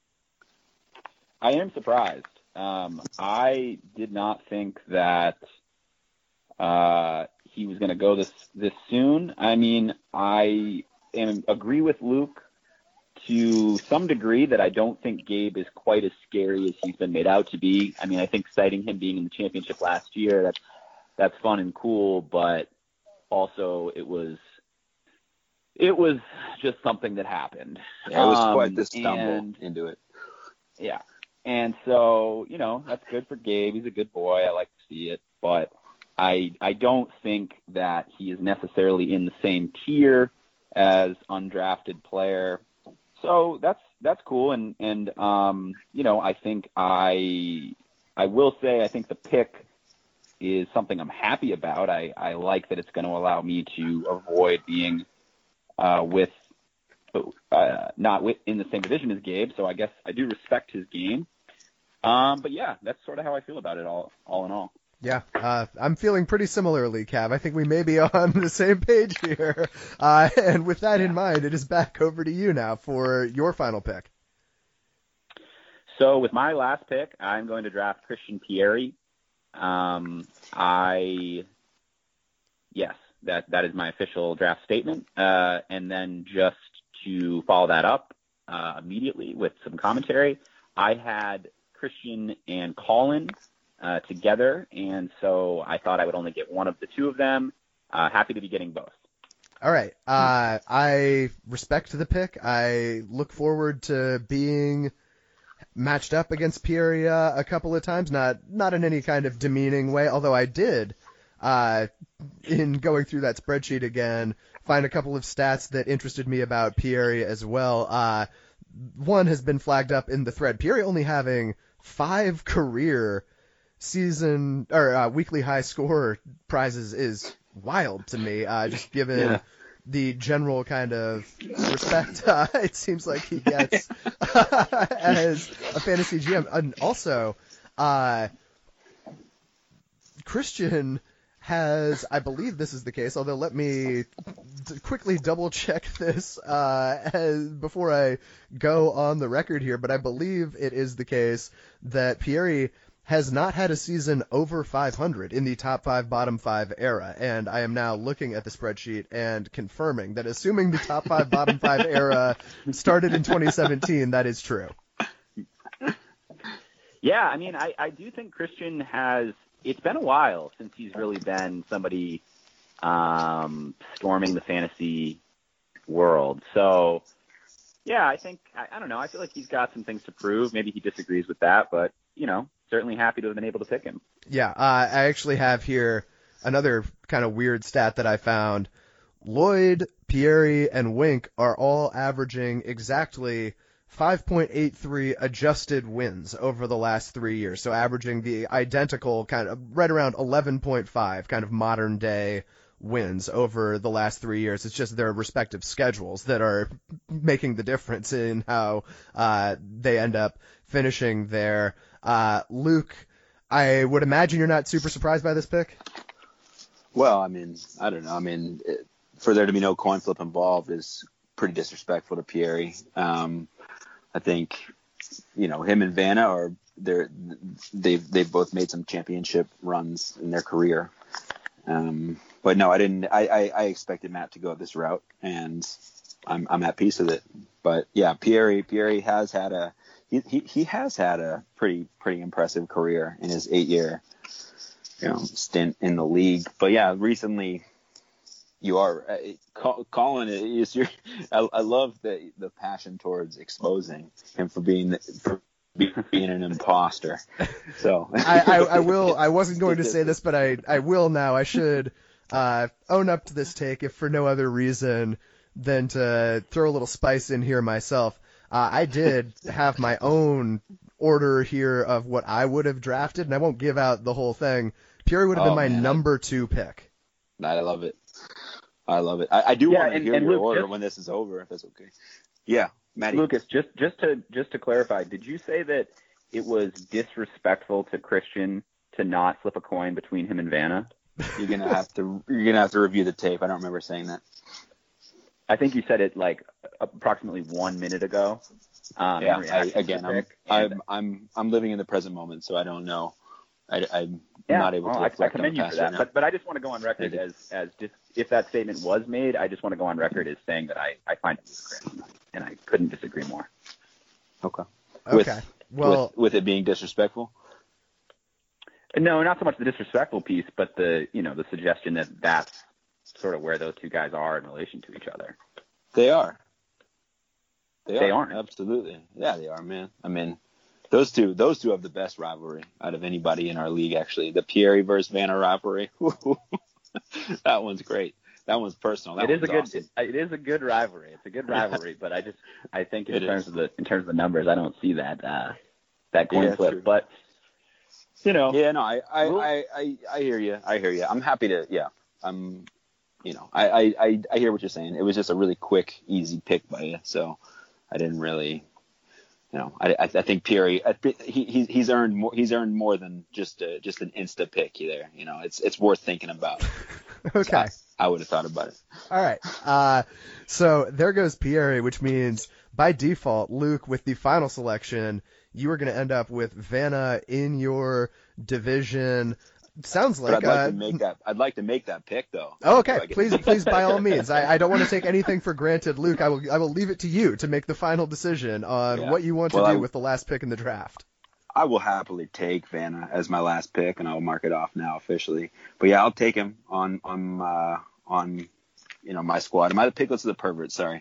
I am surprised. Um, I did not think that uh, he was going to go this this soon. I mean, I am, agree with Luke to some degree that I don't think Gabe is quite as scary as he's been made out to be. I mean, I think citing him being in the championship last year, that's that's fun and cool, but also it was it was just something that happened. Yeah, it was Um, quite the stumble and- into it. Yeah. And so, you know, that's good for Gabe. He's a good boy. I like to see it. But I I don't think that he is necessarily in the same tier as undrafted player. So that's that's cool. And, and um, you know, I think I I will say I think the pick is something I'm happy about. I, I like that it's going to allow me to avoid being uh, with uh, not with, in the same division as Gabe. So I guess I do respect his game. Um, but yeah, that's sort of how I feel about it all, all in all. Yeah, uh, I'm feeling pretty similarly, Cav. I think we may be on the same page here. Uh, and with that in mind, it is back over to you now for your final pick. So with my last pick, I'm going to draft Christian Pieri. Um, I, yes, that that is my official draft statement. Uh, and then just to follow that up uh, immediately with some commentary, I had Christian and Colin uh, together, and so I thought I would only get one of the two of them. Uh, happy to be getting both. All right. Uh, I respect the pick. I look forward to being matched up against Peoria a couple of times, not not in any kind of demeaning way, although I did, uh, in going through that spreadsheet again, find a couple of stats that interested me about Peoria as well. Uh, one has been flagged up in the thread. Peoria only having five career season or uh, weekly high score prizes is wild to me, uh, just given yeah. the general kind of respect uh, it seems like he gets as a fantasy G M. And also, uh, Christian has, I believe this is the case, although let me d- quickly double check this uh, as, before I go on the record here, but I believe it is the case that Pieri has not had a season over five hundred in the top five, bottom five era. And I am now looking at the spreadsheet and confirming that assuming the top five, bottom five era started in twenty seventeen, that is true. Yeah, I mean, I, I do think Christian has, it's been a while since he's really been somebody um, storming the fantasy world. So, yeah, I think, I, I don't know, I feel like he's got some things to prove. Maybe he disagrees with that, but, you know, certainly happy to have been able to pick him. Yeah, uh, I actually have here another kind of weird stat that I found. Lloyd, Pieri, and Wink are all averaging exactly five point eight three adjusted wins over the last three years. So averaging the identical kind of right around eleven point five kind of modern day wins over the last three years. It's just their respective schedules that are making the difference in how uh, they end up finishing there. Uh, Luke, I would imagine you're not super surprised by this pick? Well, I mean, I don't know. I mean, it, for there to be no coin flip involved is pretty disrespectful to Pieri. Um, I think, you know, him and Vanna are they're they've they've both made some championship runs in their career. Um, but no, I didn't. I, I, I expected Matt to go this route, and I'm I'm at peace with it. But yeah, Pieri Pieri has had a he, he he has had a pretty pretty impressive career in his eight year you know stint in the league. But yeah, recently. You are, uh, Colin. Is your? I, I love the the passion towards exposing him for being for being an imposter. So I, I, I will. I wasn't going to say this, but I I will now. I should uh, own up to this take, if for no other reason than to throw a little spice in here myself. Uh, I did have my own order here of what I would have drafted, and I won't give out the whole thing. Pieri would have oh, been my man. number two pick. I love it. I love it. I, I do yeah, want to and, hear and your Luke, order just, when this is over, if that's okay. Yeah, Maddie. Lucas, just just to just to clarify, did you say that it was disrespectful to Christian to not flip a coin between him and Vanna? You're gonna have to you're gonna have to review the tape. I don't remember saying that. I think you said it like approximately one minute ago. Um, yeah. I, again, I'm pick, I'm I'm I'm living in the present moment, so I don't know. I, I'm yeah, not able well, to I, reflect I commend on you for that. that, but but I just want to go on record as as just if that statement was made, I just want to go on record as saying that I, I find it ludicrous, and I couldn't disagree more. Okay. Okay. With, well, with, with it being disrespectful. No, not so much the disrespectful piece, but the you know the suggestion that that's sort of where those two guys are in relation to each other. They are. They, they are. aren't. Absolutely. Yeah, they are, man. I mean. Those two, those two have the best rivalry out of anybody in our league. Actually, the Pieri versus Vanna rivalry. That one's great. That one's personal. That it is one's a good. awesome. It, it is a good rivalry. It's a good rivalry. But I just, I think in it terms is. of the in terms of the numbers, I don't see that uh, that coin Yeah, flip. true. But you know. Yeah, no, I, I, We'll, I, I, I hear you. I hear you. I'm happy to. Yeah, I'm. You know, I, I, I, I hear what you're saying. It was just a really quick, easy pick by you, so I didn't really. You know, I, I think Pieri, he, he's earned more. He's earned more than just a, just an insta pick there. You know, it's it's worth thinking about. okay. So I, I would have thought about it. All right. Uh, so there goes Pieri, which means by default, Luke, with the final selection, you are going to end up with Vanna in your division. sounds like. But I'd like uh, to make that. I'd like to make that pick though. Oh, okay, So I can- please, please, by all means. I, I don't want to take anything for granted, Luke. I will, I will leave it to you to make the final decision on Yeah. what you want Well, to do I- with the last pick in the draft. I will happily take Vanna as my last pick, and I'll mark it off now officially. But yeah, I'll take him on on uh, on you know my squad. Am I the picklets of the perverts? Sorry.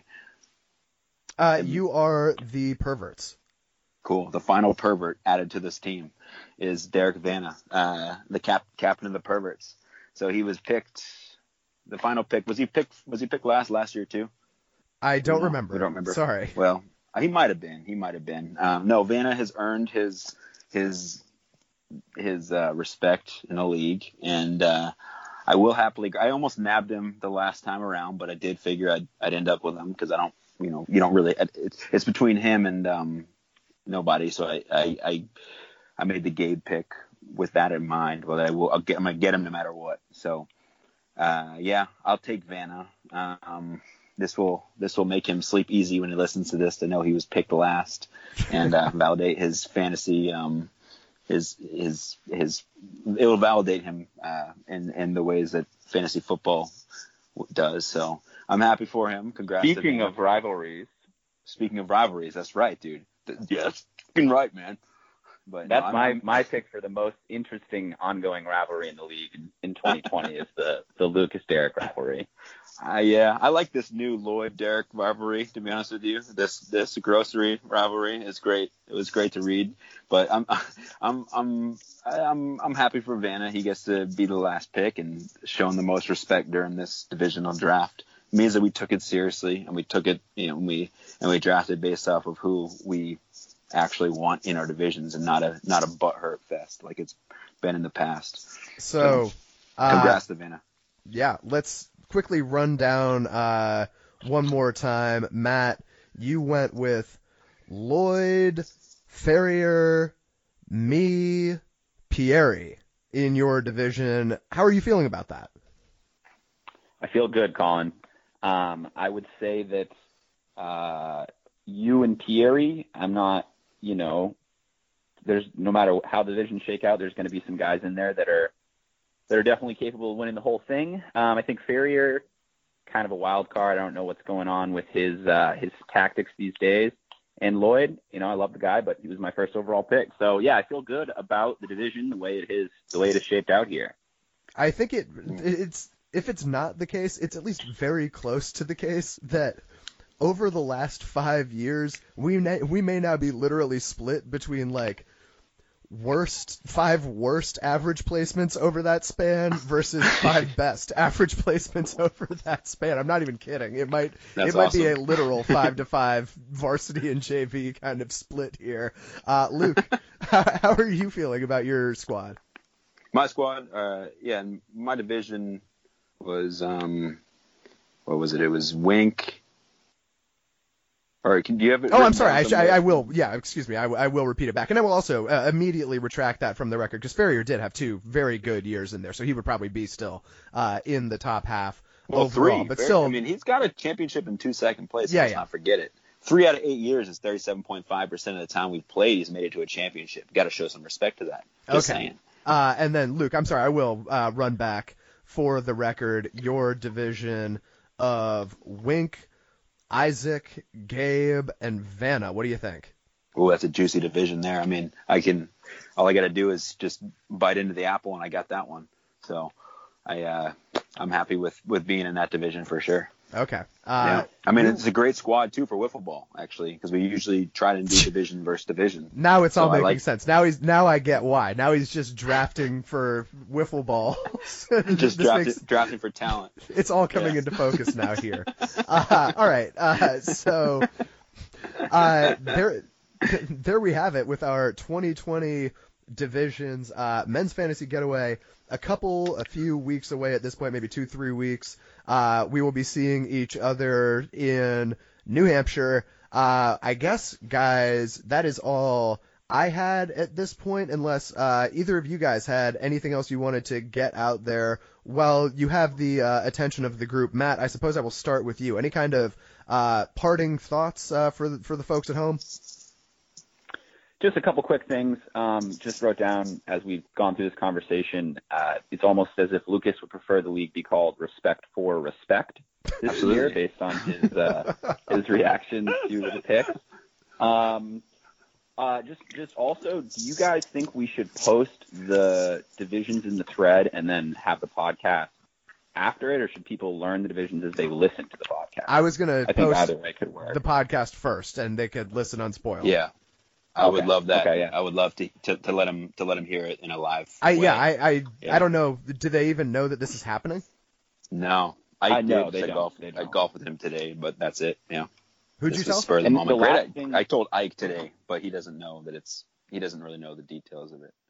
Uh, you are the perverts. Cool. The final pervert added to this team is Derek Vanna, uh, the cap captain of the perverts. So he was picked. The final pick was he picked? Was he picked last last year too? I don't No, remember. we don't remember. Sorry. Well, he might have been. He might have been. Um, no, Vanna has earned his his his uh, respect in the league, and uh, I will happily. I almost nabbed him the last time around, but I did figure I'd I'd end up with him because I don't. You know, you don't really. It's it's between him and um, nobody. So I, I I I made the Gabe pick with that in mind. But I will. I'll get, I'm gonna get him no matter what. So uh, yeah, I'll take Vanna. Um, This will this will make him sleep easy when he listens to this to know he was picked last, and uh, validate his fantasy um his his his it will validate him uh, in in the ways that fantasy football does. So I'm happy for him. Congrats. Speaking to of rivalries, speaking of rivalries, that's right, dude. Yes, fucking right, man. But that's no, I'm- my I'm- my pick for the most interesting ongoing rivalry in the league in, in twenty twenty is the the Lucas Derek rivalry. I yeah, I like this new Lloyd Derek rivalry. To be honest with you, this this grocery rivalry is great. It was great to read, but I'm I'm I'm I'm I'm happy for Vanna. He gets to be the last pick and shown the most respect during this divisional draft. It means that we took it seriously and we took it, you know, and we and we drafted based off of who we actually want in our divisions and not a not a butthurt fest like it's been in the past. So, uh, Congrats to Vanna. yeah, let's quickly run down uh, one more time. Matt, you went with Lloyd, Ferrier, me, Pieri in your division. How are you feeling about that? I feel good, Colin. Um, I would say that uh, you and Pieri, I'm not, you know, there's no matter how the divisions shake out, there's going to be some guys in there that are that are definitely capable of winning the whole thing. Um, I think Ferrier, kind of a wild card. I don't know what's going on with his uh, his tactics these days. And Lloyd, you know, I love the guy, but he was my first overall pick. So yeah, I feel good about the division, the way it is, the way it is shaped out here. I think it it's if it's not the case, it's at least very close to the case that over the last five years, we may, we may now be literally split between like worst five worst average placements over that span versus five best average placements over that span. I'm not even kidding. It might That's it might awesome. be a literal five to five varsity and J V kind of split here. Uh, Luke, how, how are you feeling about your squad? My squad, uh, yeah, my division was, um, what was it? It was Wink. Or can do you have it? Oh, I'm written sorry. down I, sh- I, somewhere? I will. Yeah, excuse me. I, I will repeat it back, and I will also uh, immediately retract that from the record because Ferrier did have two very good years in there, so he would probably be still uh, in the top half Well, overall. three. But Very- still, I mean, he's got a championship in two second place. Yeah, Let's yeah. not forget it. Three out of eight years is thirty-seven point five percent of the time we've played, he's made it to a championship. Got to show some respect to that. Just Okay. saying. Uh, and then, Luke, I'm sorry, I will uh, run back for the record your division of Wink, Isaac, Gabe, and Vanna. What do you think? Oh, that's a juicy division there. I mean, I can, all I got to do is just bite into the apple, and I got that one. So, I, uh, I'm happy with, with being in that division for sure. Okay. Uh, Yeah. I mean, it's a great squad too for wiffle ball, actually, because we usually try to do division versus division. Now it's all So I making like- sense. Now he's now I get why. Now he's just drafting for wiffle ball. Just This drafting, makes- drafting for talent. It's all coming Yeah. into focus now here. Uh, all right. Uh, so uh, there, there we have it with our twenty twenty divisions. Uh, men's fantasy getaway. A couple, a few weeks away at this point, maybe two, three weeks. Uh, we will be seeing each other in New Hampshire. Uh, I guess, guys, that is all I had at this point, unless uh, either of you guys had anything else you wanted to get out there. Well, you have the uh, attention of the group. Matt, I suppose I will start with you. Any kind of uh, parting thoughts uh, for the, for the folks at home? just a couple quick things. Um, just wrote down as we've gone through this conversation. Uh, it's almost as if Lucas would prefer the league be called Respect for Respect this Absolutely. year, based on his uh, his reactions to the picks. Um, uh, just just also, do you guys think we should post the divisions in the thread and then have the podcast after it, or should people learn the divisions as they listen to the podcast? I was going to I think post either way could work. the podcast first, and they could listen unspoiled. Yeah. I would Okay. love that. Okay, yeah. I would love to, to to let him to let him hear it in a live. I way. yeah, I I, Yeah. I don't know. Do they even know that this is happening? No, I, I did. know, they I don't. golf. They I don't. golf with him today, but that's it. Yeah. Who'd This you was tell? spur of the And moment. the last Great. thing- I told Ike today, but he doesn't know that it's. He doesn't really know the details of it.